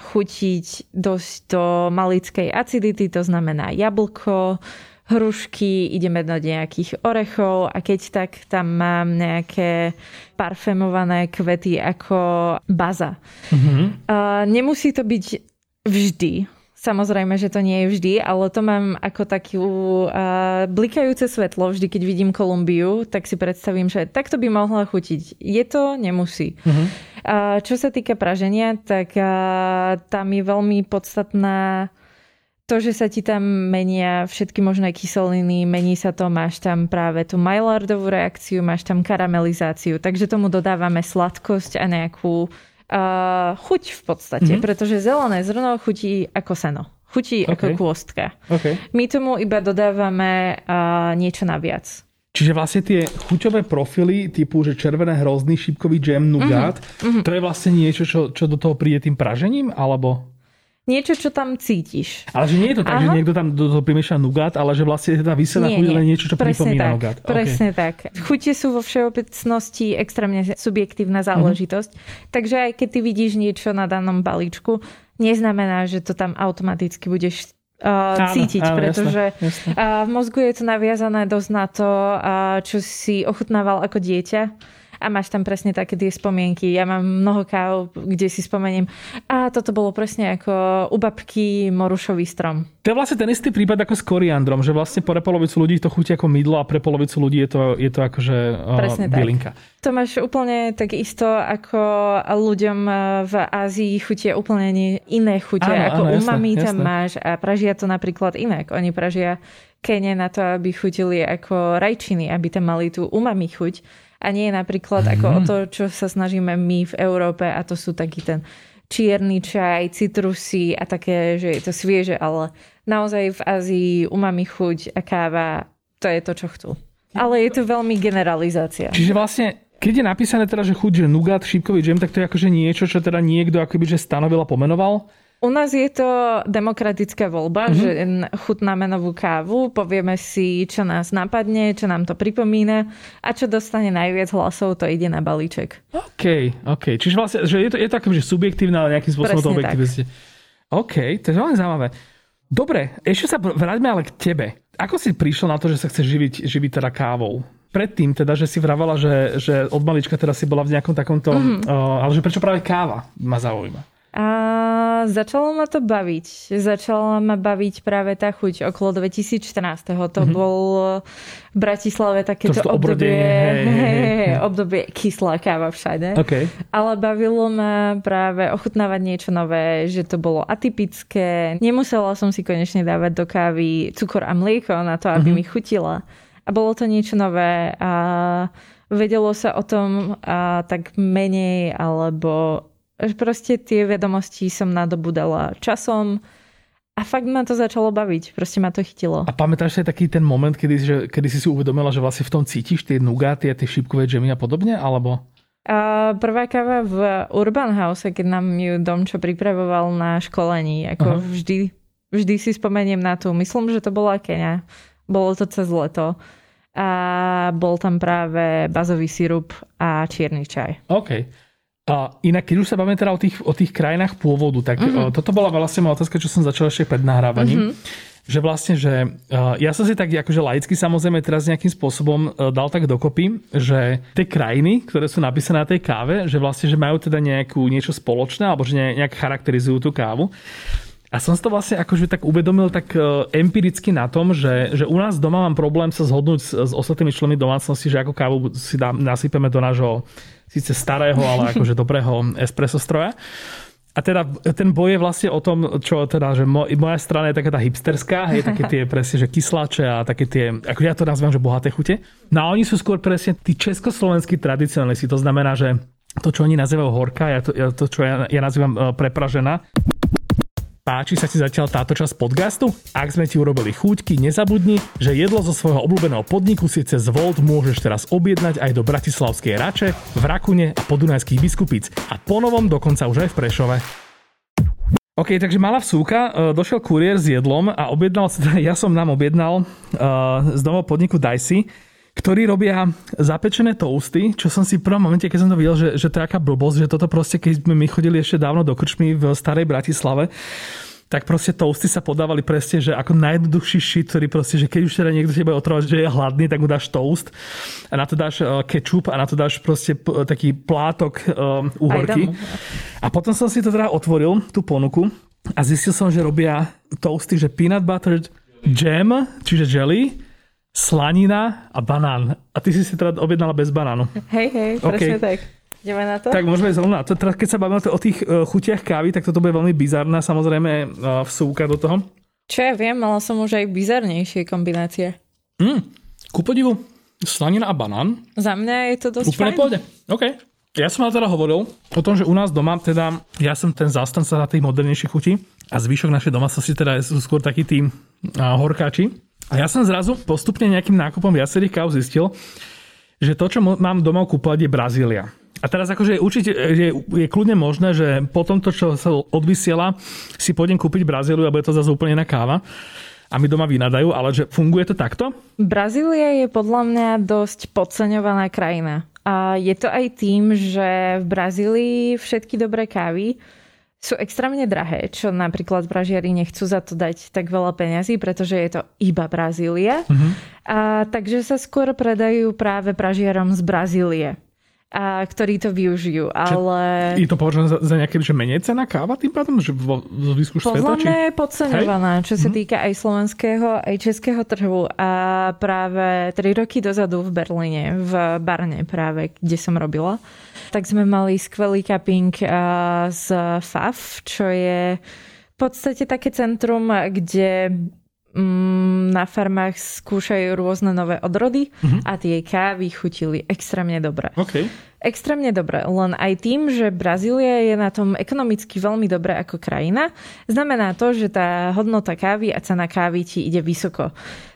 chutiť dosť do malickej acidity, to znamená jablko, hrušky, ideme do nejakých orechov a keď tak tam mám nejaké parfémované kvety ako baza. Mm-hmm. Uh, nemusí to byť vždy. Samozrejme, že to nie je vždy, ale to mám ako takú uh, blikajúce svetlo. Vždy, keď vidím Columbiu, tak si predstavím, že takto by mohla chutiť. Je to? Nemusí. Mm-hmm. Uh, čo sa týka praženia, tak uh, tam je veľmi podstatná to, že sa ti tam menia všetky možné kyseliny, mení sa to, máš tam práve tú Maillardovú reakciu, máš tam karamelizáciu, takže tomu dodávame sladkosť a nejakú uh, chuť v podstate, mm-hmm. pretože zelené zrno chutí ako seno, chutí okay. ako kôstka. Okay. My tomu iba dodávame uh, niečo naviac. Čiže vlastne tie chuťové profily typu, že červené hrozný, šípkový džem, nugát, mm-hmm. to je vlastne niečo, čo, čo do toho príde tým pražením, alebo... Niečo, čo tam cítiš. Ale že nie je to tak, Aha. že niekto tam do toho primieša nugát, ale že vlastne je tá výsledná chuť len niečo, čo presne pripomína tak, nugát. Presne okay. tak. Chute sú vo všeobecnosti extrémne subjektívna záležitosť. Mm-hmm. Takže aj keď ty vidíš niečo na danom balíčku, neznamená, že to tam automaticky budeš Uh, áno, cítiť, áno, pretože jasné, jasné. Uh, v mozgu je to naviazané dosť na to, uh, čo si ochutnával ako dieťa. A máš tam presne také tie spomienky. Ja mám mnoho káv, kde si spomeniem, a toto bolo presne ako u babky morušový strom. To je vlastne ten istý prípad ako s koriandrom, že vlastne pre polovicu ľudí to chutí ako mydlo a pre polovicu ľudí je to, je to akože uh, bylinka. To máš úplne tak isto, ako ľuďom v Ázii chutia úplne iné chute. Áno, ako áno, umami jasné, tam jasné. máš a pražia to napríklad inak. Oni pražia kene na to, aby chutili ako rajčiny, aby tam mali tú umami chuť. A nie napríklad mm-hmm. ako o to, čo sa snažíme my v Európe, a to sú taký ten čierny čaj, citrusy a také, že je to svieže, ale naozaj v Ázii umami chuť a káva, to je to, čo chcú. Ale je to veľmi generalizácia. Čiže vlastne, keď je napísané teda, že chuť, že nugát, šípkový džem, tak to je akože niečo, čo teda niekto akoby, že stanovil a pomenoval? U nás je to demokratická voľba, mm-hmm. že chutnáme novú kávu, povieme si, čo nás napadne, čo nám to pripomína a čo dostane najviac hlasov, to ide na balíček. OK, OK. Čiže vlastne, že je to, je to akože subjektívne, ale nejakým spôsobom to objektivizuje. OK, to je veľmi zaujímavé. Dobre, ešte sa vráťme ale k tebe. Ako si prišiel na to, že sa chceš živiť, živiť teda kávou? Predtým teda, že si vravala, že, že od malička teda si bola v nejakom takomto... Mm-hmm. Uh, ale že prečo práve káva ma zaujíma? A začalo ma to baviť. Začala ma baviť práve tá chuť okolo dvetisícštrnásť. To mm-hmm. bol v Bratislave takéto to obdobie, hej, hej, hej. obdobie kyslá káva všade. Okay. Ale bavilo ma práve ochutnávať niečo nové, že to bolo atypické. Nemusela som si konečne dávať do kávy cukor a mlieko na to, aby mm-hmm. mi chutila. A bolo to niečo nové a vedelo sa o tom a tak menej, alebo proste tie vedomosti som nadobudala časom a fakt ma to začalo baviť. Proste ma to chytilo. A pamätáš si taký ten moment, kedy, že, kedy si si uvedomila, že vlastne v tom cítiš tie nugáty a tie šípkové džemy a podobne? Alebo... A prvá káva v Urban House, keď nám ju Domčo pripravoval na školení. Ako vždy, vždy si spomeniem na tú. Myslím, že to bola Keňa. Bolo to cez leto. A bol tam práve bazový sirup a čierny čaj. OK. A inak, keď už sa bavíme teda o tých, o tých krajinách pôvodu, tak mm-hmm. toto bola vlastne moja otázka, čo som začal ešte pred nahrávaním. Mm-hmm. Že vlastne, že ja som si tak akože laicky samozrejme teraz nejakým spôsobom dal tak dokopy, že tie krajiny, ktoré sú napísané na tej káve, že vlastne, že majú teda nejakú, niečo spoločné, alebo že nejak charakterizujú tú kávu. A som si to vlastne akože tak uvedomil tak empiricky na tom, že, že u nás doma mám problém sa zhodnúť s, s ostatnými členmi domácnosti, že ako kávu si dá, nasypeme do nášho síce starého, ale akože dobrého espresso stroja. A teda ten boj je vlastne o tom, čo teda, že moja strana je taká tá hipsterská, hej, také tie presne, že kysláče a také tie, ako ja to nazývam, že bohaté chute. No a oni sú skôr presne tí československí tradicionalisti, to znamená, že to, čo oni nazývajú horká, ja to, ja to čo ja, ja nazývam prepražená. Páči sa ti zatiaľ táto časť podcastu? Ak sme ti urobili chúťky, nezabudni, že jedlo zo svojho obľúbeného podniku si cez Volt môžeš teraz objednať aj do bratislavskej Rače, v Rakune a Podunajských Biskupíc. A ponovom dokonca už aj v Prešove. OK, takže malá vsúka, došiel kuriér s jedlom a objednal sa, ja som nám objednal uh, z domov podniku Dicey, ktorí robia zapečené toasty, čo som si v prvom momente, keď som to videl, že, že to je aká blbosť, že toto proste, keď sme my chodili ešte dávno do krčmy v starej Bratislave, tak proste toasty sa podávali presne, že ako najjednoduchší shit, ktorý proste, že keď už teda niekto teba otrovať, že je hladný, tak mu dáš toast a na to dáš kečup a na to dáš proste taký plátok um, uhorky. A potom som si to teda otvoril, tú ponuku, a zistil som, že robia toasty, že peanut butter jam, čiže jelly, slanina a banán. A ty si si teda objednala bez banánu. Hej, hej, presne okay. Tak. Ideme na to? Tak môžeme ísť na to. Teraz, keď sa bavíme o tých uh, chutiach kávy, tak toto bude veľmi bizarná, samozrejme, uh, vsúka do toho. Čo ja viem, mala som už aj bizarnejšie kombinácie. Mm, ku podivu, slanina a banán. Za mňa je to dosť úplne fajn. Úplne OK. Ja som teda hovoril o tom, že u nás doma, teda, ja som ten zástanca na tých modernejších chutí a zvyšok našej domácnosti teda sú skôr takí tí uh, horkáči. A ja som zrazu postupne nejakým nákupom viacerých káv zistil, že to, čo mám doma kúpať, je Brazília. A teraz akože určite je, je kľudne možné, že po tomto, čo sa odvysiela, si pôjdem kúpiť Brazíliu a bude to zase úplne iná káva. A my doma vynadajú, ale že funguje to takto? Brazília je podľa mňa dosť podceňovaná krajina. A je to aj tým, že v Brazílii všetky dobré kávy sú extrémne drahé, čo napríklad Pražiari nechcú za to dať tak veľa peňazí, pretože je to iba Brazília. Mm-hmm. A takže sa skôr predajú práve Pražiarom z Brazílie, a ktorí to využijú, ale... Je to považované za, za nejaké, že menej cená káva tým pádom, že vo, vo výsku sveta? Podľa mňa je podceňovaná, Hej? čo sa týka aj slovenského, aj českého trhu. A práve tri roky dozadu v Berlíne, v Barne práve, kde som robila, tak sme mali skvelý cupping z ef á ef, čo je v podstate také centrum, kde na farmách skúšajú rôzne nové odrody uh-huh. a tie kávy chutili extrémne dobre. Okay. Extrémne dobre, len aj tým, že Brazília je na tom ekonomicky veľmi dobre ako krajina, znamená to, že tá hodnota kávy a cena kávy ti ide vysoko.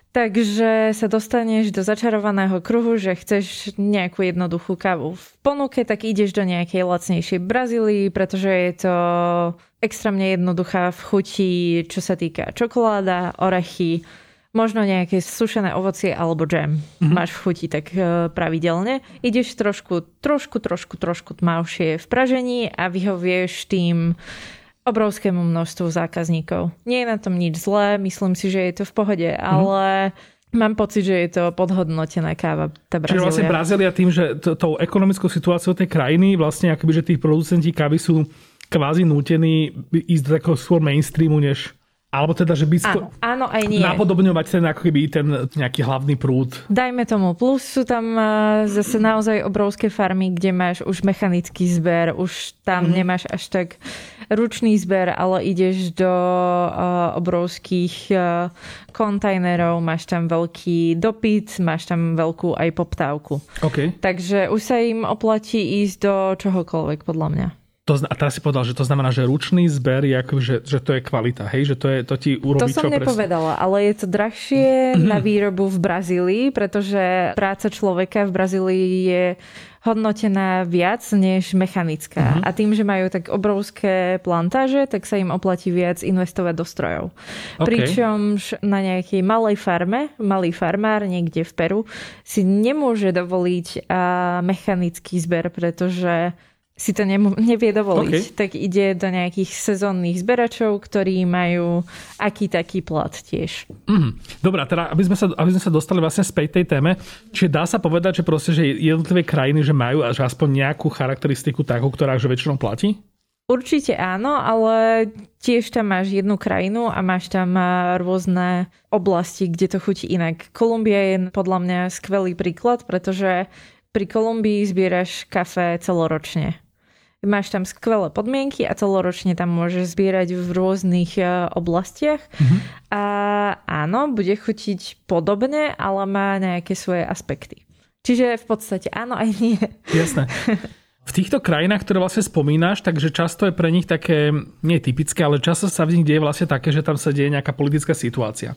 Takže sa dostaneš do začarovaného kruhu, že chceš nejakú jednoduchú kávu v ponuke, tak ideš do nejakej lacnejšej Brazílii, pretože je to extrémne jednoduchá v chuti, čo sa týka čokoláda, orechy, možno nejaké sušené ovocie alebo džem. Mm-hmm. Máš v chuti tak pravidelne. Ideš trošku, trošku, trošku, trošku tmavšie v pražení a vyhovieš tým obrovskému množstvu zákazníkov. Nie je na tom nič zlé, myslím si, že je to v pohode, mm-hmm. ale mám pocit, že je to podhodnotená káva, tá Brazília. Čiže vlastne Brazília tým, že t- tou ekonomickou situáciou tej krajiny, vlastne akoby, že tí producenti kávy sú kvázi nútení ísť do takého skôr mainstreamu, než... Alebo teda, že by áno, áno, aj nie. napodobňovať ten, ako keby ten nejaký hlavný prúd. Dajme tomu. Plus sú tam zase naozaj obrovské farmy, kde máš už mechanický zber, už tam mm. nemáš až tak ručný zber, ale ideš do uh, obrovských uh, kontajnerov, máš tam veľký dopyt, máš tam veľkú aj poptávku. Okay. Takže už sa im oplatí ísť do čohokoľvek, podľa mňa. To, a teraz si povedal, že to znamená, že ručný zber je ako, že, že to je kvalita, hej? Že to, je, to ti urobí čo presne? To som nepovedala, pres... ale je to drahšie mm-hmm. na výrobu v Brazílii, pretože práca človeka v Brazílii je hodnotená viac než mechanická. Mm-hmm. A tým, že majú tak obrovské plantáže, tak sa im oplatí viac investovať do strojov. Okay. Pričom na nejakej malej farme, malý farmár niekde v Peru si nemôže dovoliť mechanický zber, pretože si to nevie dovoliť, okay. tak ide do nejakých sezónnych zberačov, ktorí majú aký taký plat tiež. Mm. Dobre, teda, aby sme, sa, aby sme sa dostali vlastne späť tej téme, čiže dá sa povedať, že proste, že jednotlivé krajiny, že majú až aspoň nejakú charakteristiku takú, ktorá že väčšinou platí? Určite áno, ale tiež tam máš jednu krajinu a máš tam rôzne oblasti, kde to chutí inak. Kolumbia je podľa mňa skvelý príklad, pretože pri Kolumbii zbieraš kafe celoročne. Máš tam skvelé podmienky a celoročne tam môžeš zbierať v rôznych oblastiach. Mm-hmm. A áno, bude chutiť podobne, ale má nejaké svoje aspekty. Čiže v podstate áno aj nie. Jasné. V týchto krajinách, ktoré vlastne spomínaš, takže často je pre nich také, nie typické, ale často sa v nich deje vlastne také, že tam sa deje nejaká politická situácia.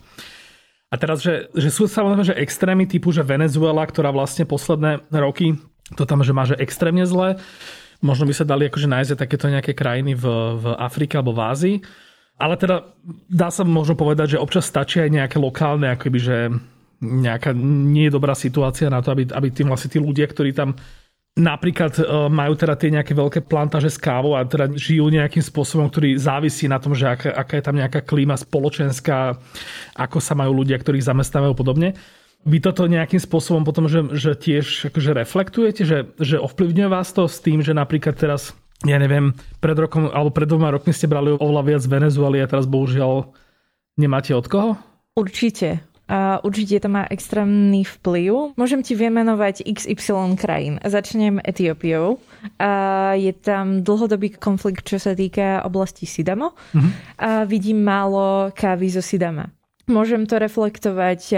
A teraz, že, že sú samozrejme, že extrémy typu, že Venezuela, ktorá vlastne posledné roky, to tam, že má, že extrémne zlé. Možno by sa dali akože nájsť takéto nejaké krajiny v, v Afrike alebo v Ázii. Ale teda dá sa možno povedať, že občas stačí aj nejaké lokálne, akoby, že nejaká nie je dobrá situácia na to, aby, aby tým vlastne tí ľudia, ktorí tam napríklad majú teda tie nejaké veľké plantáže s kávou a teda žijú nejakým spôsobom, ktorý závisí na tom, že aká, aká je tam nejaká klíma spoločenská, ako sa majú ľudia, ktorých zamestnávajú podobne. Vy toto nejakým spôsobom potom, že, že tiež akože reflektujete, že, že ovplyvňuje vás to s tým, že napríklad teraz, ja neviem, pred rokom alebo pred dvoma rokmi ste brali oveľa viac Venezuely a teraz bohužiaľ nemáte od koho? Určite. A určite to má extrémny vplyv. Môžem ti vymenovať iks ypsilon krajín. Začnem Etiópiou. A je tam dlhodobý konflikt, čo sa týka oblasti Sidamo. Mm-hmm. A vidím málo kávy zo Sidama. Môžem to reflektovať.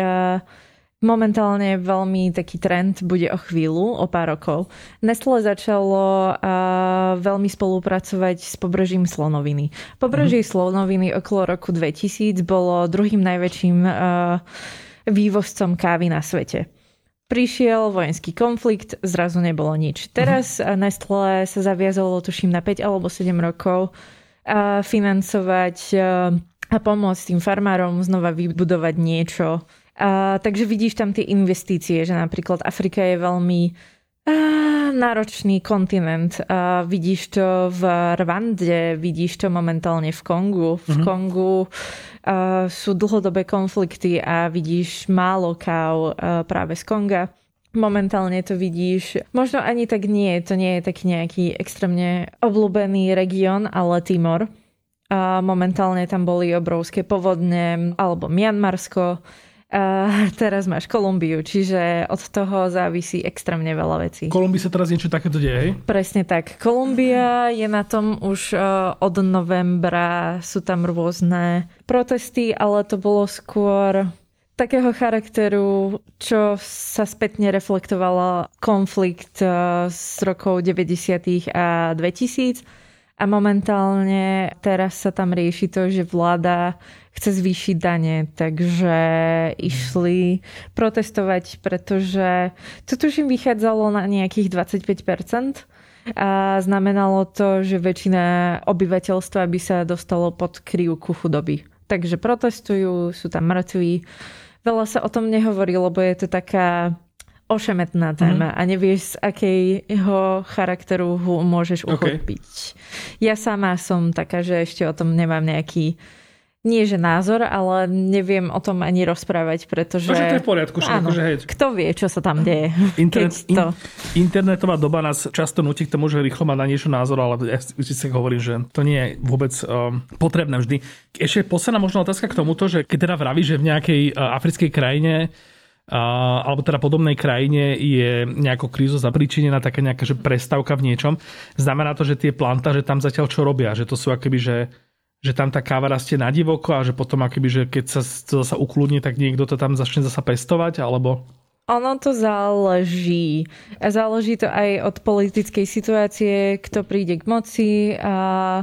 Momentálne veľmi taký trend bude o chvíľu, o pár rokov. Nestlé začalo uh, veľmi spolupracovať s pobrežím Slonoviny. Pobrežie mm-hmm. Slonoviny okolo roku dvetisíc bolo druhým najväčším uh, vývozcom kávy na svete. Prišiel vojenský konflikt, zrazu nebolo nič. Teraz mm-hmm. Nestlé sa zaviazalo, tuším, na päť alebo sedem rokov uh, financovať uh, a pomôcť tým farmárom znova vybudovať niečo. Uh, takže vidíš tam tie investície, že napríklad Afrika je veľmi Náročný kontinent. Uh, vidíš to v Rwande, vidíš to momentálne v Kongu. V mm-hmm. Kongu uh, sú dlhodobé konflikty a vidíš málo káv uh, práve z Konga. Momentálne to vidíš, možno ani tak nie, to nie je taký nejaký extrémne obľúbený región, ale Timor. Uh, momentálne tam boli obrovské povodne, alebo Mianmarsko. Uh, teraz máš Kolumbiu, čiže od toho závisí extrémne veľa vecí. V Kolumbii sa teraz niečo takéto deje? Presne tak. Kolumbia je na tom už uh, od novembra, sú tam rôzne protesty, ale to bolo skôr takého charakteru, čo sa spätne reflektovalo konflikt uh, z rokov deväťdesiatych a dvetisíc. A momentálne teraz sa tam rieši to, že vláda chce zvýšiť dane, takže išli protestovať, pretože to tužím vychádzalo na nejakých dvadsaťpäť percent a znamenalo to, že väčšina obyvateľstva by sa dostalo pod krivku chudoby. Takže protestujú, sú tam mŕtvi. Veľa sa o tom nehovorí, lebo je to taká ošemetná téma mm. a nevieš, z akého charakteru ho môžeš uchopiť. Okay. Ja sama som taká, že ešte o tom nemám nejaký, nie že názor, ale neviem o tom ani rozprávať, pretože... Takže to je v poriadku. Áno, akože, hej. Kto vie, čo sa tam deje. Internet, to... in, internetová doba nás často nutí k tomu, že rýchlo má na niečo názor, ale ja vždy si hovorím, že to nie je vôbec um, potrebné vždy. Ešte posledná možná otázka k tomuto, že keď teda vravíš, že v nejakej uh, africkej krajine Uh, alebo teda podobnej krajine je nejakou krízu zapríčinená taká nejaká že prestávka v niečom. Znamená to, že tie plantáže tam zatiaľ čo robia? Že to sú akoby, že, že tam tá káva rastie na divoko a že potom akoby, že keď sa to zasa ukludní, tak niekto to tam začne zasa pestovať? Alebo... Ono to záleží. Záleží to aj od politickej situácie, kto príde k moci a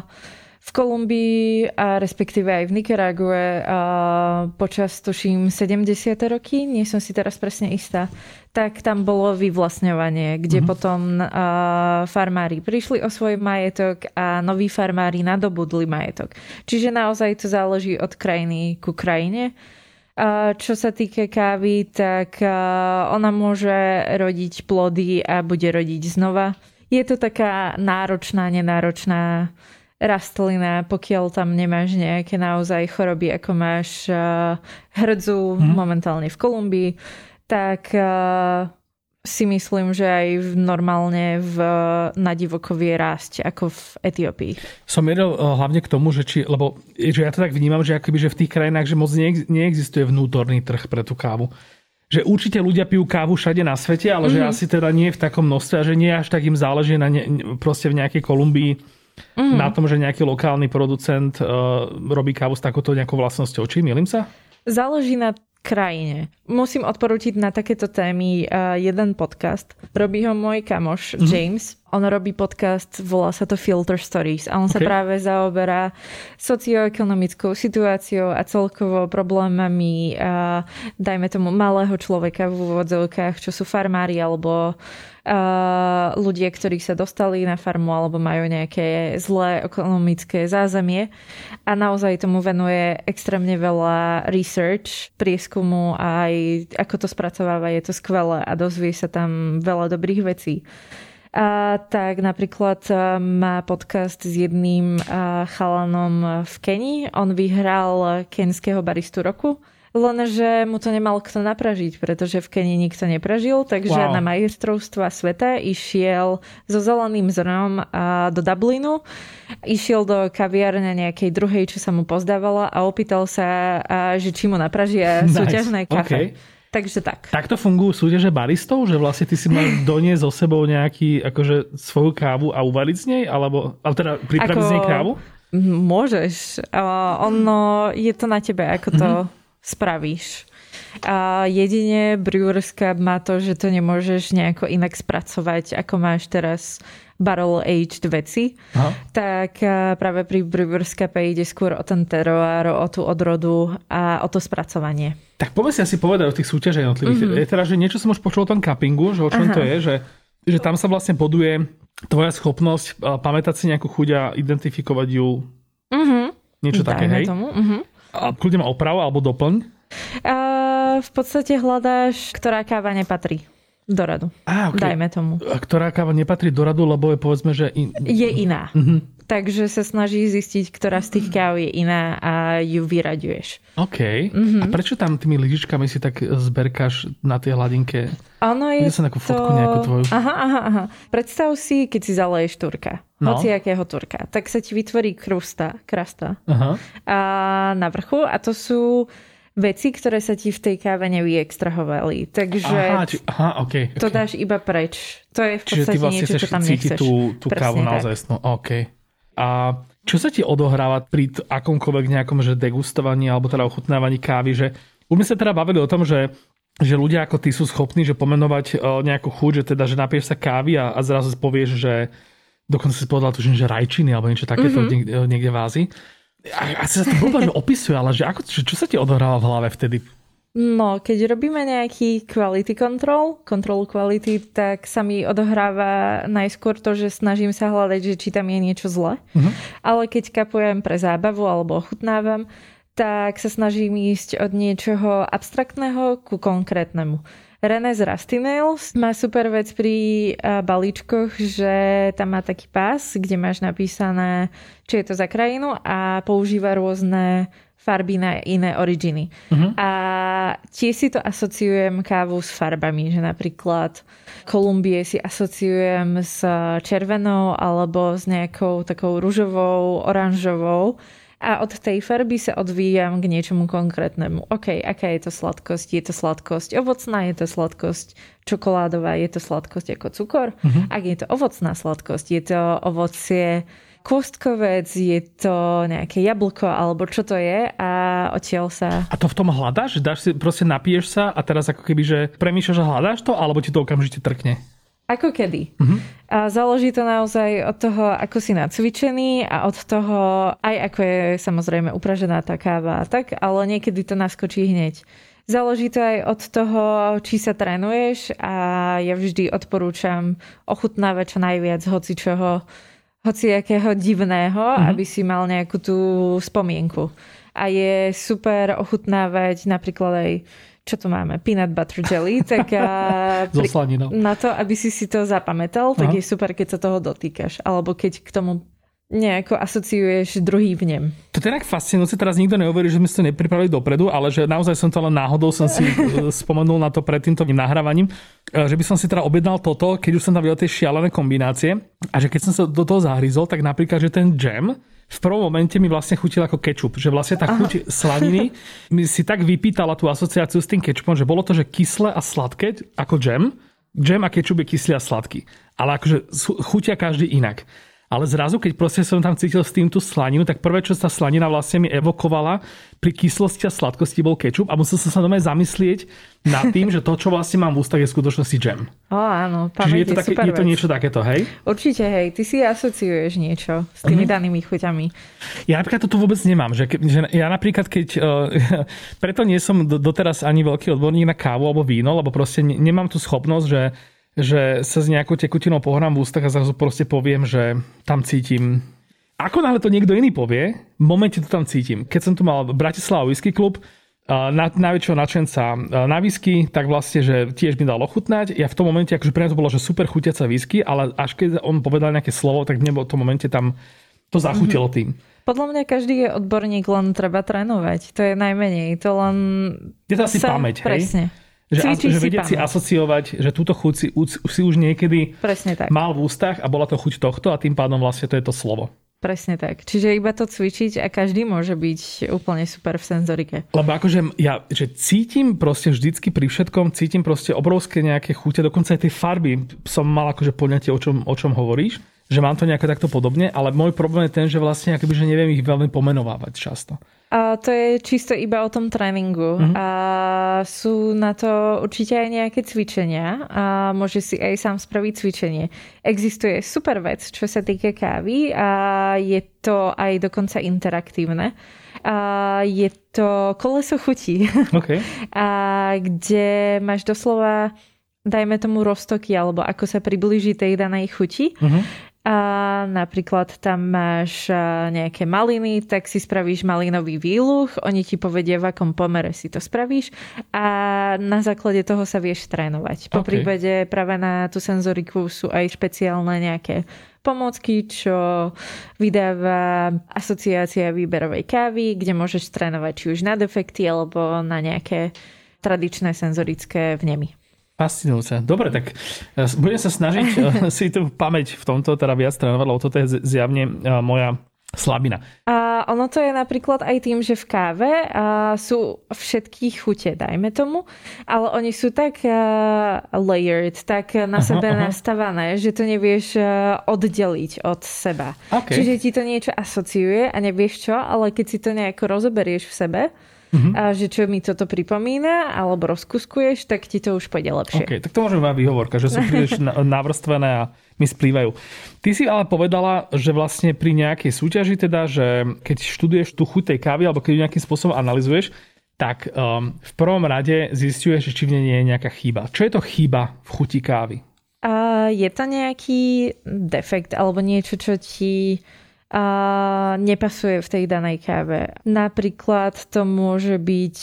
v Kolumbii a respektíve aj v Nikarague a počas tuším sedemdesiate roky, nie som si teraz presne istá, tak tam bolo vyvlastňovanie, kde mm-hmm. potom a, farmári prišli o svoj majetok a noví farmári nadobudli majetok. Čiže naozaj to záleží od krajiny ku krajine. A čo sa týka kávy, tak a, ona môže rodiť plody a bude rodiť znova. Je to taká náročná, nenáročná rastlina, pokiaľ tam nemáš nejaké naozaj choroby, ako máš uh, hrdzu hmm. momentálne v Kolumbii, tak uh, si myslím, že aj v, normálne v, na divoko vie rásť ako v Etiópii. Som jedel uh, hlavne k tomu, že, či, lebo, že ja to tak vnímam, že, akoby, že v tých krajinách že moc neex, neexistuje vnútorný trh pre tú kávu. Že určite ľudia pijú kávu všade na svete, ale mm-hmm. že asi teda nie v takom množstve a že nie až tak im záleží na ne, proste v nejakej Kolumbii Mm. na tom, že nejaký lokálny producent uh, robí kávu s takouto nejakou vlastnosťou. Či mýlim sa? Záleží na krajine. Musím odporúčiť na takéto témy uh, jeden podcast. Robí ho môj kamoš mm. James. On robí podcast, volá sa to Filter Stories a on okay. sa práve zaoberá socioekonomickou situáciou a celkovo problémami uh, dajme tomu malého človeka v úvodzovkách, čo sú farmári alebo Uh, ľudia, ktorí sa dostali na farmu alebo majú nejaké zlé ekonomické zázemie a naozaj tomu venuje extrémne veľa research, prieskumu a aj ako to spracováva, je to skvelé a dozvie sa tam veľa dobrých vecí. A tak napríklad má podcast s jedným chalanom v Kenii. On vyhral kenského baristu roku. Lenže mu to nemal kto napražiť, pretože v Kenii nikto nepražil, takže wow. na majstrovstvá sveta išiel so zeleným zrnom a do Dublinu. Išiel do kaviárne nejakej druhej, čo sa mu pozdávala a opýtal sa, a, že či mu napražia nice. súťažné kafe. Okay. Takže tak. Takto fungujú súťaže baristov? Že vlastne ty si mal doniesť so sebou nejaký, akože svoju kávu a uvariť z nej? Alebo, ale teda pripraviť Ako... z nej kávu? Môžeš. Uh, ono, je to na tebe, ako to mm-hmm. spravíš. A jedine Brewer's Cup má to, že to nemôžeš nejako inak spracovať, ako máš teraz barrel aged veci. Aha. Tak práve pri Brewer's Cup ide skôr o ten terroir, o tú odrodu a o to spracovanie. Tak poďme si asi povedať o tých súťažiach jednotlivých. Mm-hmm. Je teda, že niečo som už počul o tom cuppingu, že o čom Aha. to je, že, že tam sa vlastne boduje tvoja schopnosť pamätať si nejakú chuť a identifikovať ju. Mm-hmm. Niečo Dajme také, hej? Tomu. Mm-hmm. A kľudne ma oprav alebo doplň. Uh, v podstate hľadáš, ktorá káva nepatrí. do radu. Á, okay. Dajme tomu. A ktorá káva nepatrí do radu, lebo je povedzme, že... In... Je iná. Mm-hmm. Takže sa snaží zistiť, ktorá z tých káv je iná a ju vyraďuješ. OK. Mm-hmm. A prečo tam tými lyžičkami si tak zberkáš na tej hladinke? Ono je sa takú to... fotku nejakú tvoju. Aha, aha, aha. Predstav si, keď si zaleješ turka. No. Hociakého turka. Tak sa ti vytvorí krusta, krasta. Aha. A na vrchu. A to sú veci, ktoré sa ti v tej káve nevyextrahovali. Takže aha, či, aha, okay, okay. to dáš iba preč. To je v Čiže podstate vlastne niečo, čo tam nechceš. tú, tú kávu naozaj. No, OK. A čo sa ti odohráva pri t- akomkoľvek nejakom že degustovaní alebo teda ochutnávaní kávy? Že už sme sa teda bavili o tom, že, že ľudia ako ty sú schopní že pomenovať uh, nejakú chuť, že teda, že napiješ sa kávy a, a zrazu povieš, že dokonca si povedal tužím, že rajčiny alebo niečo takéto mm-hmm. niekde, niekde v Ázii. A, a sa to blbá, že opisuje, ale že ako, čo, čo sa ti odohráva v hlave vtedy? No, keď robíme nejaký quality control, kontrolu quality, tak sa mi odohráva najskôr to, že snažím sa hľadať, že či tam je niečo zle. Uh-huh. Ale keď kapujem pre zábavu alebo ochutnávam, tak sa snažím ísť od niečoho abstraktného ku konkrétnemu. René z Rusty Nails má super vec pri balíčkoch, že tam má taký pás, kde máš napísané, čo je to za krajinu a používa rôzne farby na iné originy. Uh-huh. A tiež si to asociujem kávu s farbami, že napríklad Kolumbie si asociujem s červenou alebo s nejakou takou ružovou, oranžovou a od tej farby sa odvíjam k niečomu konkrétnemu. OK, aká je to sladkosť? Je to sladkosť ovocná? Je to sladkosť čokoládová? Je to sladkosť ako cukor? Uh-huh. Ak je to ovocná sladkosť, je to ovocie kôstkovec, je to nejaké jablko, alebo čo to je a odtiaľ sa... A to v tom hľadáš? Dáš si, proste napiješ sa a teraz ako keby, že premýšľaš a hľadáš to, alebo ti to okamžite trkne? Ako kedy. Uh-huh. A záleží to naozaj od toho, ako si nacvičený a od toho, aj ako je samozrejme upražená tá káva, tak, ale niekedy to naskočí hneď. Záleží to aj od toho, či sa trénuješ a ja vždy odporúčam ochutnávať čo najviac hocičoho, hociakého divného, mm-hmm. aby si mal nejakú tú spomienku. A je super ochutnávať napríklad aj, čo tu máme, peanut butter jelly, tak a pri, na to, aby si si to zapamätal, tak Aha. je super, keď sa toho dotýkaš. Alebo keď k tomu nejako asociuješ druhý vnem. To je tak fascinujúce, teraz nikto neuverí, že sme si to nepripravili dopredu, ale že naozaj som to len náhodou som si spomenul na to pred týmto nahrávaním, že by som si teda objednal toto, keď už som tam videl tie šialené kombinácie a že keď som sa do toho zahryzol, tak napríklad, že ten džem v prvom momente mi vlastne chutil ako kečup, že vlastne tá chuť slaniny mi si tak vypýtala tú asociáciu s tým kečupom, že bolo to, že kyslé a sladké ako džem. Džem a kečup je kyslý a sladký, ale akože chutia každý inak. Ale zrazu, keď proste som tam cítil s tým tú slaninu, tak prvé, čo tá slanina vlastne mi evokovala pri kyslosti a sladkosti bol kečup a musel som sa doma zamyslieť nad tým, že to, čo vlastne mám v ústach, je v skutočnosti džem. Ó, áno, Čiže je to, také, je to niečo takéto, hej? Určite, hej. Ty si asociuješ niečo s tými uh-huh. danými chuťami. Ja napríklad toto vôbec nemám. Že, že ja napríklad, keď... Uh, preto nie som doteraz ani veľký odborník na kávu alebo víno, lebo proste ne, nemám tú schopnosť, že že sa s nejakou tekutinou pohrám v ústach a zrazu proste poviem, že tam cítim. Ako náhle to niekto iný povie, v momente to tam cítim. Keď som tu mal Bratislava Whisky Club, na, najväčšieho nadšenca na whisky, tak vlastne, že tiež mi dal ochutnať. Ja v tom momente, akože pre mňa to bolo, že super chutiaca whisky, ale až keď on povedal nejaké slovo, tak mne v tom momente tam to zachutilo tým. Podľa mňa každý je odborník, len treba trénovať. To je najmenej. To len... Je to asi sa... pamäť, hej? Presne. Že, as, že vedieť si, si asociovať, že túto chuť si, si už niekedy mal v ústach a bola to chuť tohto a tým pádom vlastne to je to slovo. Presne tak. Čiže iba to cvičiť a každý môže byť úplne super v senzorike. Lebo akože ja že cítim proste vždycky pri všetkom, cítim proste obrovské nejaké chute, dokonca aj tej farby som mal akože poňatie, o čom, o čom hovoríš, že mám to nejako takto podobne, ale môj problém je ten, že vlastne akoby, že neviem ich veľmi pomenovávať často. A to je čisto iba o tom tréningu. Mm-hmm. A sú na to určite aj nejaké cvičenia a môže si aj sám spraviť cvičenie. Existuje super vec, čo sa týka kávy a je to aj dokonca interaktívne. A je to koleso chutí. Okay. A kde máš doslova, dajme tomu roztoky, alebo ako sa priblíži tej danej chuti. Mm-hmm. A napríklad tam máš nejaké maliny, tak si spravíš malinový výluch, oni ti povedia, v akom pomere si to spravíš a na základe toho sa vieš trénovať. Po okay. prípade práve na tú senzoriku sú aj špeciálne nejaké pomôcky, čo vydáva asociácia výberovej kávy, kde môžeš trénovať či už na defekty alebo na nejaké tradičné senzorické vnemy. Fascinujúce. Dobre, tak budem sa snažiť si tú pamäť v tomto teda viac trénovať, lebo toto je zjavne moja slabina. A ono to je napríklad aj tým, že v káve sú všetky chute, dajme tomu, ale oni sú tak layered, tak na aha, sebe aha. nastavané, že to nevieš oddeliť od seba. Okay. Čiže ti to niečo asociuje a nevieš čo, ale keď si to nejako rozoberieš v sebe, Uh-huh. a že čo mi toto pripomína, alebo rozkuskuješ, tak ti to už pôjde lepšie. OK, tak to môže byť výhovorka, že sú príliš navrstvené a mi splývajú. Ty si ale povedala, že vlastne pri nejakej súťaži teda, že keď študuješ tú chuť tej kávy, alebo keď ju nejakým spôsobom analyzuješ, tak um, v prvom rade zisťuješ, či v nej nie je nejaká chyba. Čo je to chyba v chuti kávy? A je to nejaký defekt, alebo niečo, čo ti a nepasuje v tej danej káve. Napríklad to môže byť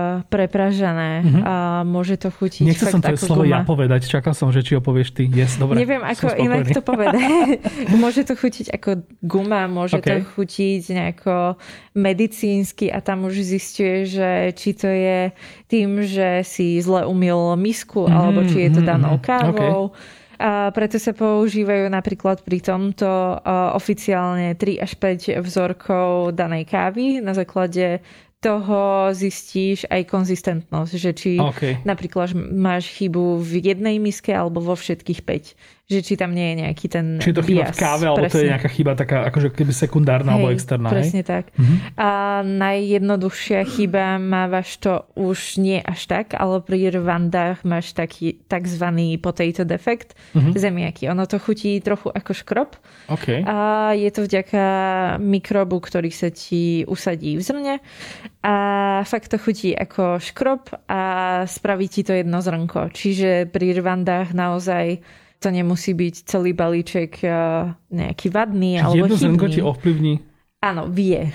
prepražané mm-hmm. a môže to chutiť Nechcel fakt som to ako slovo guma. ja povedať, čakal som, že či ho povieš ty. Yes, dobre. Neviem, ako inak to povedať. Môže to chutiť ako guma, môže okay. to chutiť nejako medicínsky a tam už zisťuje, že či to je tým, že si zle umyl misku, mm-hmm. alebo či je to danou kávou. Okay. A preto sa používajú napríklad pri tomto oficiálne tri až päť vzorkov danej kávy. Na základe toho zistíš aj konzistentnosť, že či okay. napríklad máš chybu v jednej miske alebo vo všetkých päť. Že či tam nie je nejaký ten či je to chyba v káve, alebo presne. To je nejaká chyba taká akože keby sekundárna hej, alebo externá. Presne hej? tak. Mhm. A najjednoduchšia chyba mávaš to už nie až tak, ale pri rwandách máš taký takzvaný potato defect, mhm. zemiaky. Ono to chutí trochu ako škrob. Okay. A je to vďaka mikrobu, ktorý sa ti usadí v zrne. A fakt to chutí ako škrob a spraví ti to jedno zrnko. Čiže pri rwandách naozaj to nemusí byť celý balíček nejaký vadný alebo chybný. Jedno zrnko ti ovplyvní? Áno, vie.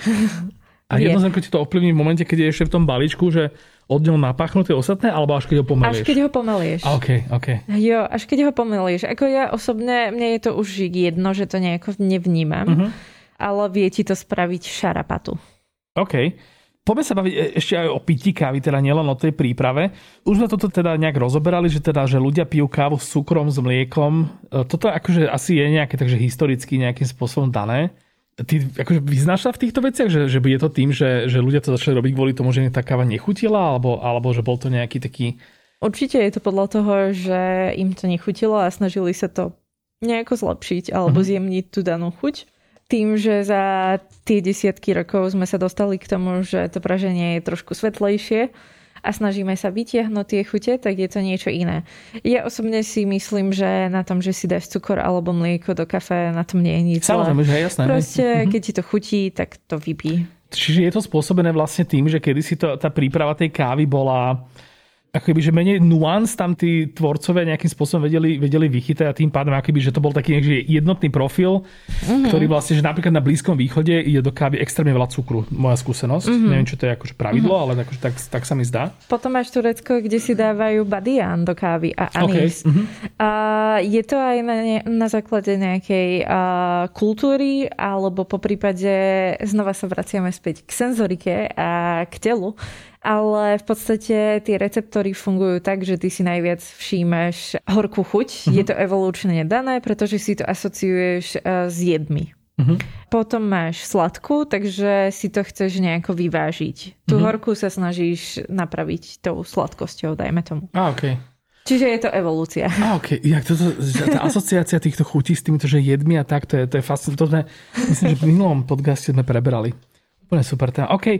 A vie. Jedno zrnko ti to ovplyvní v momente, keď je ešte v tom balíčku, že od ňou napáchnú tie ostatné, alebo až keď ho pomelieš? Až keď ho pomelieš. OK, OK. Jo, až keď ho pomelieš. Ako ja osobne, mne je to už jedno, že to nejako nevnímam, uh-huh. ale vie ti to spraviť šarapatu. OK. Poďme sa baviť ešte aj o pití kávy, teda nielen o tej príprave. Už sme toto teda nejak rozoberali, že teda, že ľudia pijú kávu s cukrom, s mliekom. Toto akože asi je nejaké takže historicky nejakým spôsobom dané. Ty akože vyznáš sa v týchto veciach, že, že je to tým, že, že ľudia to začali robiť kvôli tomu, že tá káva nechutila, alebo, alebo že bol to nejaký taký... Určite je to podľa toho, že im to nechutilo a snažili sa to nejako zlepšiť alebo mm-hmm. zjemniť tú danú chuť. Tým, že za tie desiatky rokov sme sa dostali k tomu, že to praženie je trošku svetlejšie a snažíme sa vytiahnuť tie chute, tak je to niečo iné. Ja osobne si myslím, že na tom, že si dáš cukor alebo mlieko do kafe, na tom nie je nič. Samozrejme, že je jasné. Proste, keď ti to chutí, tak to vypí. Čiže je to spôsobené vlastne tým, že kedysi to, tá príprava tej kávy bola... ako keby, že menej nuans tam tí tvorcovia nejakým spôsobom vedeli, vedeli vychytať a tým pádom, ako keby, že to bol taký jednotný profil, mm-hmm. ktorý vlastne, že napríklad na Blízkom východe ide do kávy extrémne veľa cukru. Moja skúsenosť. Mm-hmm. Neviem, čo to je akože pravidlo, mm-hmm. ale akože tak, tak sa mi zdá. Potom máš Turecko, kde si dávajú badián do kávy a anís. Okay. Mm-hmm. A je to aj na, ne, na základe nejakej a, kultúry, alebo po prípade znova sa vraciame späť k senzorike a k telu. Ale v podstate tie receptory fungujú tak, že ty si najviac všímaš horkú chuť. Uh-huh. Je to evolučne dané, pretože si to asociuješ s jedmi. Uh-huh. Potom máš sladkú, takže si to chceš nejako vyvážiť. Tú uh-huh. horkú sa snažíš napraviť tou sladkosťou, dajme tomu. A, okej. Okay. Čiže je to evolúcia. A okej, okay. Jak toto, tá asociácia týchto chutí s týmto, že jedmi a tak, to je, to je fascinujúce. Myslím, že v minulom podcaste sme preberali. Úplne super. OK.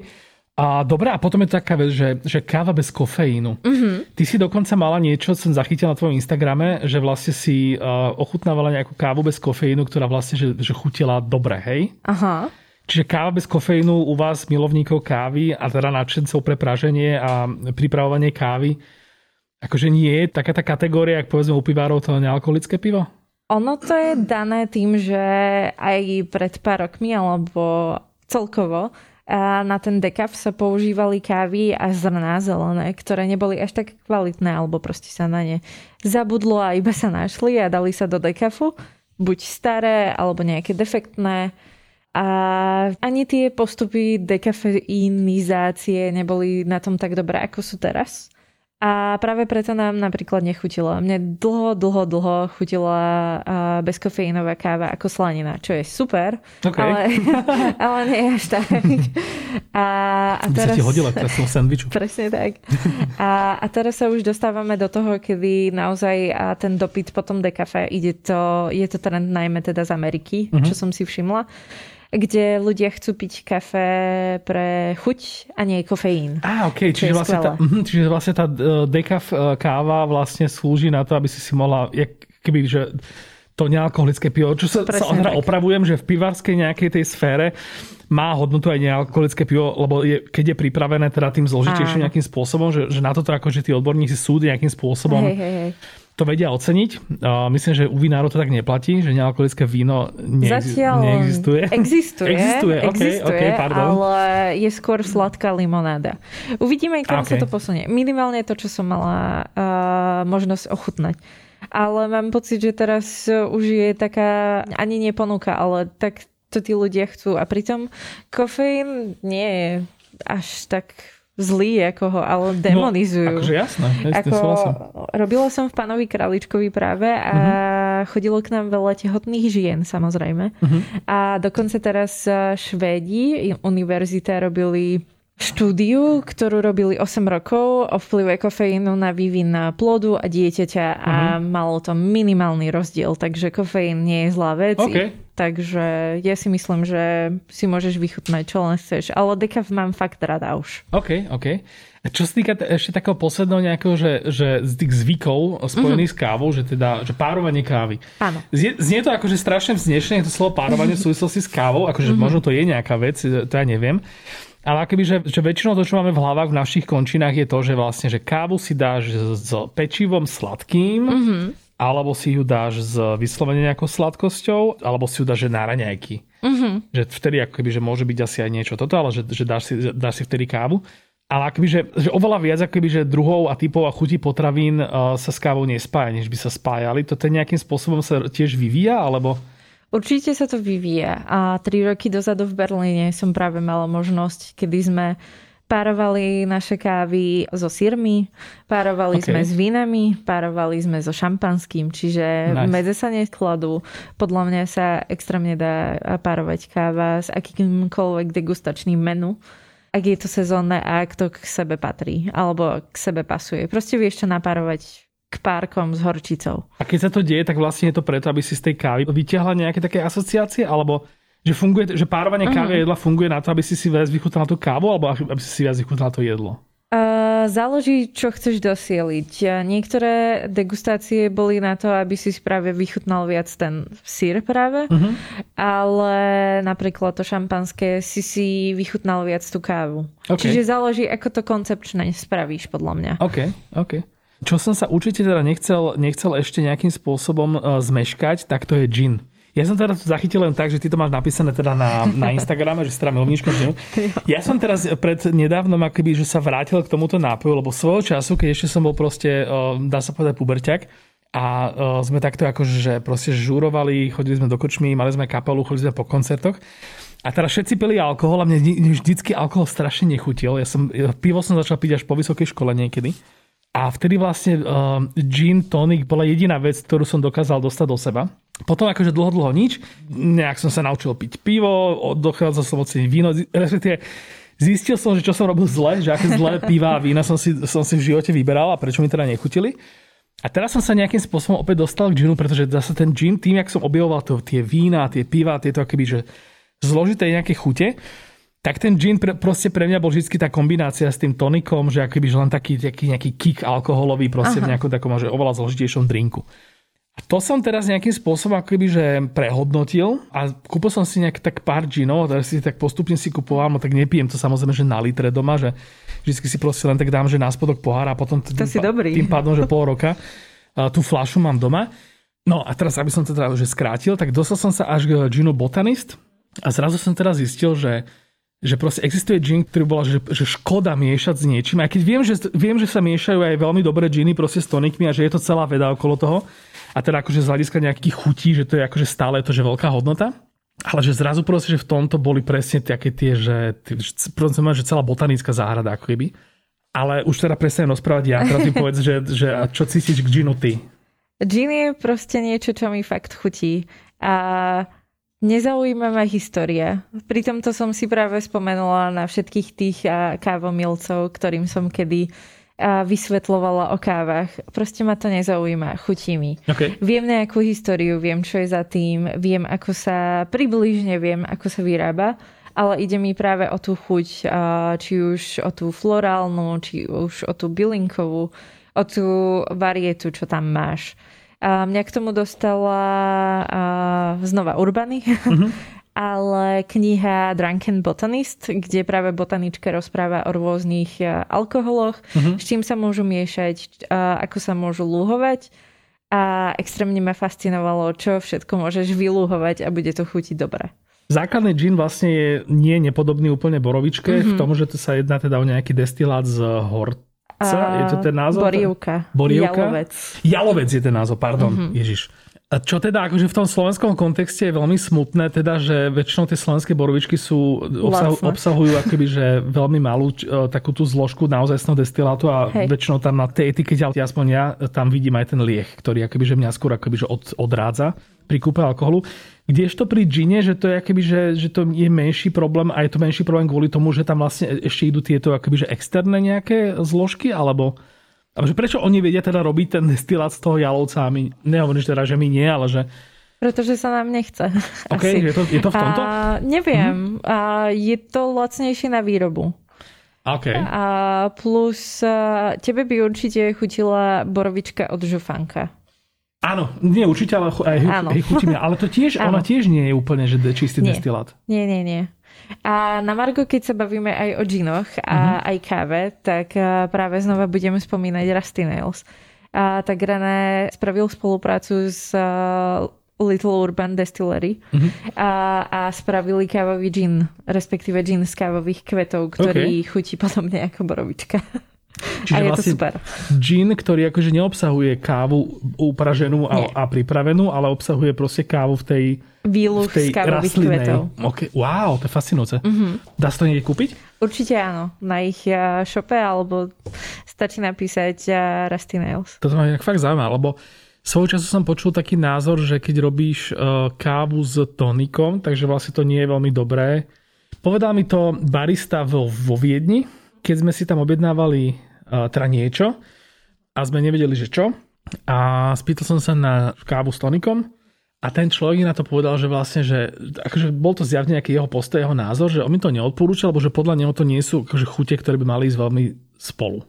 A dobre, a potom je to taká vec, že, že káva bez kofeínu. Mm-hmm. Ty si dokonca mala niečo, som zachytil na tvojom Instagrame, že vlastne si uh, ochutnávala nejakú kávu bez kofeínu, ktorá vlastne, že, že chutila dobre, hej? Aha. Čiže káva bez kofeínu u vás, milovníkov kávy a teda nadšencov pre praženie a pripravovanie kávy, akože nie je taká tá kategória, jak povedzme u pivárov to nealkoholické pivo? Ono to je dané tým, že aj pred pár rokmi, alebo celkovo, a na ten dekaf sa používali kávy a zrná zelené, ktoré neboli až tak kvalitné, alebo proste sa na ne zabudlo a iba sa našli a dali sa do dekafu. Buď staré, alebo nejaké defektné. A ani tie postupy dekafeinizácie neboli na tom tak dobré, ako sú teraz. A práve preto nám napríklad nechutila. Mne dlho, dlho, dlho chutila bezkofeínová káva ako slanina, čo je super, okay. ale, ale nie až tak. A, a by teraz... sa ti hodila k tomu sandviču. Presne tak. A, a teraz sa už dostávame do toho, kedy naozaj ten dopyt po tom dekafe ide to, je to trend najmä teda z Ameriky, uh-huh. čo som si všimla, kde ľudia chcú piť kafe pre chuť a nie kofeín. Á, okej, okay. čiže, vlastne tá, čiže vlastne tá decaf káva vlastne slúži na to, aby si si mohla, keby, že to nealkoholické pivo, čo sa, sa opravujem, že v pivárskej nejakej tej sfére má hodnotu aj nealkoholické pivo, lebo je, keď je pripravené teda tým zložitejším nejakým spôsobom, že, že na toto akože tí odborníci sú nejakým spôsobom hej, hej, hej. to vedia oceniť. Uh, myslím, že u vinárov to tak neplatí, že nealkoholické víno neex- Zatiaľ neexistuje. Existuje. Existuje, okay, existuje okay, pardon. Ale je skôr sladká limonáda. Uvidíme, kam okay. sa to posunie. Minimálne to, čo som mala uh, možnosť ochutnať. Ale mám pocit, že teraz už je taká ani nie ponuka, ale tak to tí ľudia chcú. A pritom kofeín nie je až tak zlý, ako ho, ale demonizujú. No, akože jasné. Ako, robila som v Pánovi Králičkovi práve a uh-huh. chodilo k nám veľa tehotných žien, samozrejme. Uh-huh. A dokonca teraz Švédi, univerzita robili štúdiu, ktorú robili osem rokov o vplyve kofeínu na vývin plodu a dieťaťa uh-huh. a malo to minimálny rozdiel, takže kofeín nie je zlá vec. Okay. Takže ja si myslím, že si môžeš vychutnať, čo len chceš. Ale dekaf mám fakt rada už. OK, OK. A čo sa týka ešte takého posledného nejakého, že, že z tých zvykov spojených mm-hmm. s kávou, že teda, že párovanie kávy. Áno. Znie, znie to akože strašne vznešené, to slovo párovanie v súvislosti s kávou, akože mm-hmm. možno to je nejaká vec, to ja neviem. Ale akoby, že, že väčšinou to, čo máme v hlavách v našich končinách je to, že vlastne, že kávu si dáš s, s pečivom sladkým, mm-hmm. alebo si ju dáš s vyslovene nejakou sladkosťou, alebo si ju dáš že na raňajky. Mm-hmm. Že vtedy akoby, že môže byť asi aj niečo toto, ale že, že dáš, si, dáš si vtedy kávu. Ale akoby, že, že oveľa viac akoby, že druhov a typov a chutí potravín uh, sa s kávou nespája, než by sa spájali. To ten nejakým spôsobom sa tiež vyvíja, alebo... Určite sa to vyvíja. A tri roky dozadu v Berlíne som práve mala možnosť, kedy sme párovali naše kávy so sírmi, párovali okay. sme s vínami, párovali sme so šampanským, čiže nice. Medze sa neskladú. Podľa mňa sa extrémne dá párovať káva s akýmkoľvek degustačným menu, ak je to sezónne a ak to k sebe patrí, alebo k sebe pasuje. Proste vieš čo napárovať k párkom s horčicou. A keď sa to deje, tak vlastne je to preto, aby si z tej kávy vytiahla nejaké také asociácie, alebo že funguje, že párovanie uh-huh. kávy a jedla funguje na to, aby si si viac vychutnala tú kávu, alebo aby si si viac vychutnala to jedlo? Uh, záleží, čo chceš dosieliť. Niektoré degustácie boli na to, aby si práve vychutnal viac ten syr práve, uh-huh. ale napríklad to šampanské si si vychutnal viac tú kávu. Okay. Čiže záleží, ako to koncepčne spravíš, podľa mňa. OK, OK. Čo som sa určite teda nechcel, nechcel ešte nejakým spôsobom uh, zmeškať, tak to je gin. Ja som teraz zachytil len tak, že ty to máš napísané teda na, na Instagrame, že si teda milovníčka ginu. Ja som teraz pred nedávnom akoby, že sa vrátil k tomuto nápoju, lebo svojho času, keď ešte som bol proste, uh, dá sa povedať, puberťak, a uh, sme takto akože že proste žúrovali, chodili sme do kočmy, mali sme kapelu, chodili sme po koncertoch. A teraz všetci pili alkohol a mne vždycky alkohol strašne nechutil. Ja som, pivo som začal piť až po vysokej škole niekedy. A vtedy vlastne uh, gin tonic bola jediná vec, ktorú som dokázal dostať do seba. Potom akože dlho, dlho nič. Nejak som sa naučil piť pivo, dochádzal som oceniť víno. Respektíve zistil som, že čo som robil zle, že aké zlé piva a vína som si, som si v živote vyberal a prečo mi teda nechutili. A teraz som sa nejakým spôsobom opäť dostal k ginu, pretože zase ten gin, tým, jak som objavoval to, tie vína, tie piva, tieto akoby, že zložité nejaké chute, tak ten gin pre, proste pre mňa bol vždy tá kombinácia s tým tonikom, že akoby že len taký, taký nejaký kick alkoholový proste Aha. v nejakom takom, že oveľa zložitejšom drinku. A to som teraz nejakým spôsobom akoby, že prehodnotil a kúpil som si nejak tak pár ginov, teraz si tak postupne si kupoval, no tak nepijem to samozrejme, že na litre doma, že vždy si proste len tak dám, že na spodok pohára a potom to tým, tým pádom, že pol roka tú fľašu mám doma. No a teraz, aby som to teda už skrátil, tak dostal som sa až k ginu Botanist a zrazu som teraz zistil, že že proste existuje gin, ktorý bola, že, že škoda miešať s niečím. A keď viem že, viem, že sa miešajú aj veľmi dobré giny proste s tonikmi a že je to celá veda okolo toho. A teda akože z hľadiska nejakých chutí, že to je akože stále to, že veľká hodnota. Ale že zrazu proste, že v tomto boli presne také tie, že, proste, že celá botanická záhrada ako keby. Ale už teda presne rozprávať ja. Teraz mi povedz, že, že a čo cítiš k ginu ty? Gin je proste niečo, čo mi fakt chutí. A nezaujíma ma história. Pri tomto som si práve spomenula na všetkých tých kávomilcov, ktorým som kedy vysvetľovala o kávach. Proste ma to nezaujíma. Chutí mi. Okay. Viem nejakú históriu, viem, čo je za tým, viem, ako sa približne viem, ako sa vyrába, ale ide mi práve o tú chuť, či už o tú florálnu, či už o tú bylinkovú, o tú varietu, čo tam máš. A mňa k tomu dostala uh, znova Urbany, mm-hmm. ale kniha Drunken Botanist, kde práve botanička rozpráva o rôznych uh, alkoholoch, mm-hmm. s čím sa môžu miešať, uh, ako sa môžu lúhovať. A extrémne ma fascinovalo, čo všetko môžeš vylúhovať a bude to chutiť dobre. Základný gin vlastne je nie nepodobný úplne borovičke, mm-hmm. v tom, že to sa jedná teda o nejaký destilát z hort. Je to ten názov? Borievka. Borievka? Jalovec. Jalovec je ten názov, pardon. Mm-hmm. Ježiš. A čo teda akože v tom slovenskom kontexte je veľmi smutné, teda, že väčšinou tie slovenské borovičky sú, obsahu, obsahujú akoby, že veľmi malú takú tú zložku naozajstného destilátu a Hej. väčšinou tam na tej etikete, aspoň ja tam vidím aj ten lieh, ktorý akoby, že mňa skôr akoby, že od, odrádza pri kúpe alkoholu. Kdežto pri džine, že to je akoby, že, že to je menší problém a je to menší problém kvôli tomu, že tam vlastne ešte idú tieto akoby, že externé nejaké zložky, alebo, alebo že prečo oni vedia teda robiť ten destilát z toho jalovca a my, nehovorím teda, že my nie, ale že... Pretože sa nám nechce. OK, je to, je to v tomto? A, neviem, mm-hmm. a je to lacnejšie na výrobu. Okay. A plus a tebe by určite chutila borovička od žufanka. Áno, nie určite, ale aj hej, chutí mi. Ale to tiež, ona tiež nie je úplne že čistý nie. destilát. Nie, nie, nie. A na margo, keď sa bavíme aj o ginoch a uh-huh. aj káve, tak práve znova budeme spomínať Rusty Nails. A tak René spravil spoluprácu s Little Urban Distillery uh-huh. a, a spravili kávový gin, respektíve gin z kávových kvetov, ktorý okay. chutí podobne ako borovička. Čiže a je vlastne to super. Gin, ktorý akože neobsahuje kávu upraženú a, a pripravenú, ale obsahuje proste kávu v tej výluch z kávových kvetov. Okay. Wow, to je fascinujúce. Uh-huh. Dá sa to niekde kúpiť? Určite áno. Na ich shope, alebo stačí napísať Rusty Nails. To ma fakt zaujíma, lebo svojho času som počul taký názor, že keď robíš kávu s tonikom, takže vlastne to nie je veľmi dobré. Povedal mi to barista vo, vo Viedni, keď sme si tam objednávali uh, teda niečo a sme nevedeli, že čo. A spýtal som sa na kávu s tonikom a ten človek na to povedal, že vlastne, že akože bol to zjavne nejaký jeho postoj, jeho názor, že on mi to neodporúčal, lebo že podľa neho to nie sú akože chute, ktoré by mali ísť veľmi spolu.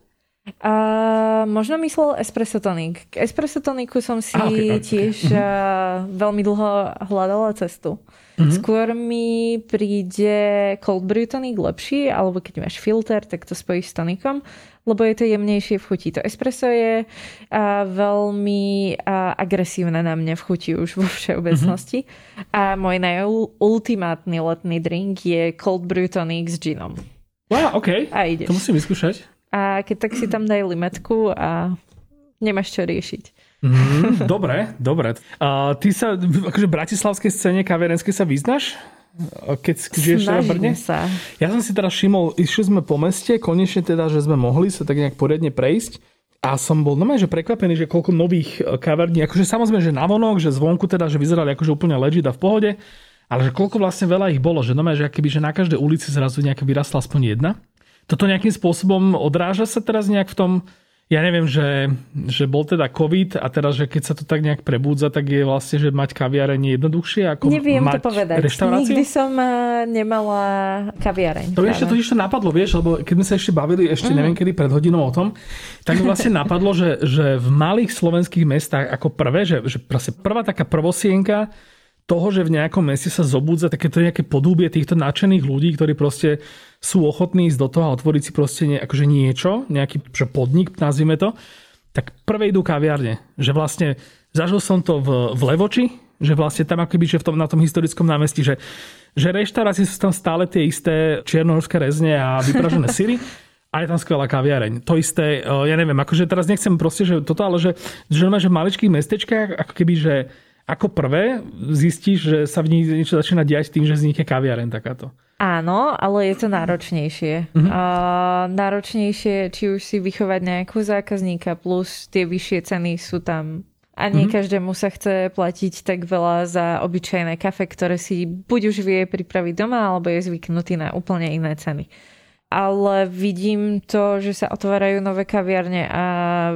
Uh, možno myslel espresso tonik. K espresso toniku som si ah, okay, okay. tiež uh, veľmi dlho hľadala cestu. Mm-hmm. Skôr mi príde cold brew tonik lepší, alebo keď máš filter, tak to spojíš s tonikom, lebo je to jemnejšie v chuti. To espresso je uh, veľmi uh, agresívne na mňa v chuti už vo všeobecnosti. Mm-hmm. A môj najultimátny letný drink je cold brew tonik s ginom. Wow, OK. A ideš. To musím vyskúšať. A keď tak si tam daj limetku a nemáš čo riešiť. Mm, dobre, dobre. A ty sa akože v bratislavskej scéne kaviarenskej sa vyznáš? Keď, keď žiješ v Brne? Sa. Ja som si teraz všimol, išli sme po meste, konečne teda, že sme mohli sa tak nejak poriadne prejsť a som bol normálne, že prekvapený, že koľko nových kaviarní, akože samozrejme, že navonok, že zvonku teda, že vyzerali akože úplne legit a v pohode, ale že koľko vlastne veľa ich bolo, že normálne, že akoby, že na každej ulici zrazu nejaká vyrastla aspoň jedna. Toto nejakým spôsobom odráža sa teraz nejak v tom. Ja neviem, že, že bol teda COVID a teraz, že keď sa to tak nejak prebúdza, tak je vlastne, že mať kaviareň jednoduchšie ako Neviem mať to povedať. reštauráciu? Nikdy som nemala kaviareň. To ešte to ešte napadlo, vieš, lebo keď sme sa ešte bavili, ešte mm. neviem kedy, pred hodinou o tom, tak mi vlastne napadlo, že, že v malých slovenských mestách ako prvé, že, že prvá taká prvosienka toho, že v nejakom meste sa zobudza takéto nejaké podúbie týchto nadšených ľudí, ktorí proste sú ochotní ísť do toho a otvoriť si proste nie, akože niečo, nejaký podnik, nazvime to, tak prvé idú kaviarne. Že vlastne Zažil som to v, v Levoči, že vlastne tam akoby, že v tom, na tom historickom námestí, že, že reštaurácie sú tam stále tie isté čiernohorské rezne a vypražené syry. A je tam skvelá kaviareň. To isté, ja neviem, akože teraz nechcem proste, že toto, ale že, že, že v maličkých mestečkách, ako keby, že ako prvé zistíš, že sa v nich niečo začína diať tým, že vznikne kaviareň takáto. Áno, ale je to náročnejšie. Mm-hmm. A náročnejšie, či už si vychovať nejakú zákazníka, plus tie vyššie ceny sú tam. A nie mm-hmm. každému sa chce platiť tak veľa za obyčajné kafe, ktoré si buď už vie pripraviť doma, alebo je zvyknutý na úplne iné ceny. Ale vidím to, že sa otvárajú nové kaviarne a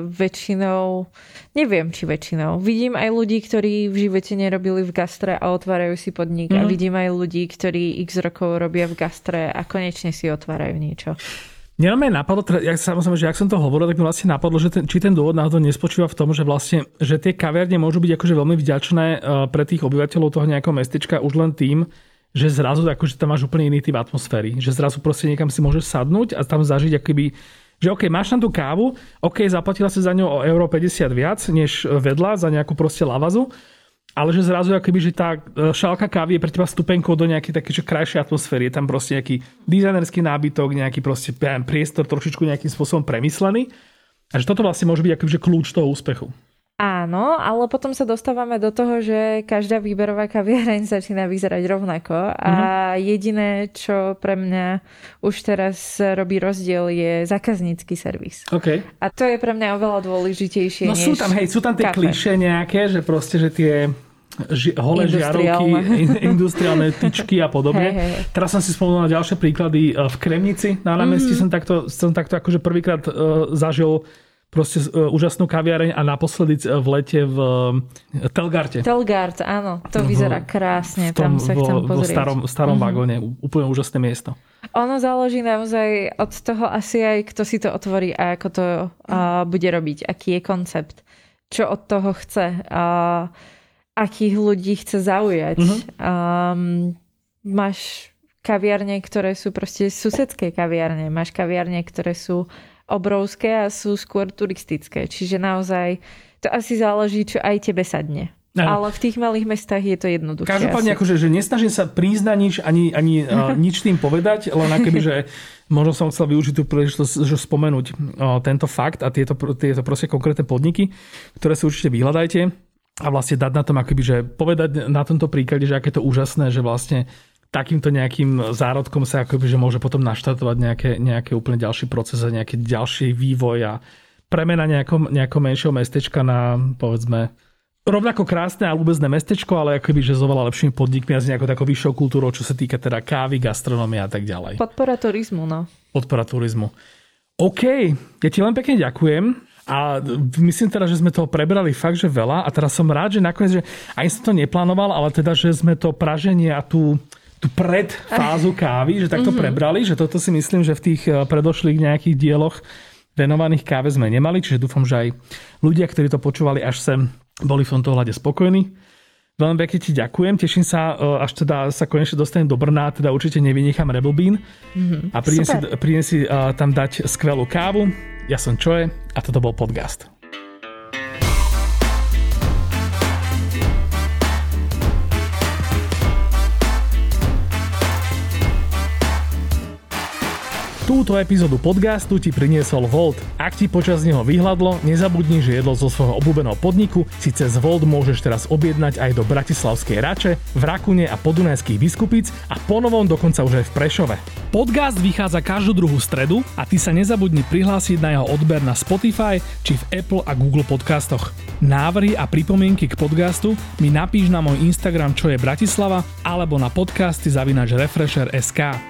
väčšinou, neviem či väčšinou, vidím aj ľudí, ktorí v živote nerobili v gastre a otvárajú si podnik mm. a vidím aj ľudí, ktorí x rokov robia v gastre a konečne si otvárajú niečo. Mňa ma napadlo, ja samozrejme, že ak som to hovoril, tak mi vlastne napadlo, že ten, či ten dôvod náhodou nespočíva v tom, že vlastne, že tie kaviarne môžu byť akože veľmi vďačné pre tých obyvateľov toho nejakého mestečka už len tým, že zrazu akože tam máš úplne iný typ atmosféry. Že zrazu proste niekam si môžeš sadnúť a tam zažiť akoby, že OK, máš tam tú kávu, OK, zaplatila si za ňou o euro päťdesiat viac, než vedľa za nejakú proste lavazu, ale že zrazu akoby, že tá šálka kávy je pre teba stupenkou do nejakej také, že krajšej atmosféry. Je tam proste nejaký dizajnerský nábytok, nejaký proste priestor trošičku nejakým spôsobom premyslený. A že toto vlastne môže byť akoby, že kľúč toho úspechu. Áno, ale potom sa dostávame do toho, že každá výberová kaviareň začína vyzerať rovnako a uh-huh. jediné, čo pre mňa už teraz robí rozdiel, je zákaznícky servis. Okay. A to je pre mňa oveľa dôležitejšie no, než sú tam, hej, sú tam tie klišé nejaké, že proste, že tie ži- holé žiarovky, industriálne tyčky a podobne. Hej, hej. Teraz som si spomenul na ďalšie príklady. V Kremnici na námestí mm-hmm. som takto, som takto akože prvýkrát uh, zažil proste uh, úžasnú kaviareň a naposledy v lete v uh, Telgarte. Telgart, áno. To vyzerá krásne. Tom, tam sa vo, chcem pozrieť. V starom, starom mm-hmm. vagóne. Úplne úžasné miesto. Ono záleží naozaj od toho asi aj, kto si to otvorí a ako to uh, bude robiť. Aký je koncept. Čo od toho chce. Uh, akých ľudí chce zaujať. Mm-hmm. Um, máš kaviarne, ktoré sú proste susedské kaviarne. Máš kaviarne, ktoré sú obrovské a sú skôr turistické. Čiže naozaj to asi záleží, čo aj tebe sadne. Aha. Ale v tých malých mestách je to jednoduchšie. Každopádne, akože, že nesnažím sa prísť na nič, ani, ani uh, nič tým povedať, len akoby, že možno som chcel využiť tú príležitosť, že spomenúť uh, tento fakt a tieto, tieto proste konkrétne podniky, ktoré si určite vyhľadajte a vlastne dať na tom, akoby, že povedať na tomto príklade, že aké je to úžasné, že vlastne takýmto nejakým zárodkom sa akoby, že môže potom naštartovať nejaké, nejaké úplne ďalší proces a nejaký ďalší vývoj a premena nejakom, nejakom menšieho mestečka na, povedzme, rovnako krásne a ľúbezné mestečko, ale akoby, že s oveľa lepšími podnikmi a s nejakou takou vyššou kultúrou, čo sa týka teda kávy, gastronómie a tak ďalej. Podpora turizmu, no. Podpora turizmu. OK, ja ti len pekne ďakujem. A myslím teda, že sme toho prebrali fakt, že veľa. A teraz som rád, že nakoniec, že ani som to neplánoval, ale teda, že sme to praženie a tú tú predfázu kávy, že takto mm-hmm. prebrali, že toto si myslím, že v tých predošlých nejakých dieloch venovaných káve sme nemali, čiže dúfam, že aj ľudia, ktorí to počúvali až sem, boli v tomto hľade spokojní. Veľmi pekne ti ďakujem, teším sa, až teda sa konečne dostanem do Brna, teda určite nevynechám Rebel Bean mm-hmm. a prídem si, prídem si uh, tam dať skvelú kávu. Ja som Čoje a toto bol podcast. Túto epizódu podcastu ti priniesol Volt. Ak ti počas neho vyhladlo, nezabudni, že jedlo zo svojho obľúbeného podniku si cez Volt môžeš teraz objednať aj do bratislavskej Rače, v Rakune a Podunajských Biskupíc a ponovom dokonca už aj v Prešove. Podcast vychádza každú druhú stredu a ty sa nezabudni prihlásiť na jeho odber na Spotify či v Apple a Google podcastoch. Návrhy a pripomienky k podcastu mi napíš na môj Instagram, čo je Bratislava, alebo na podcasty zavináč refresher bodka es ká.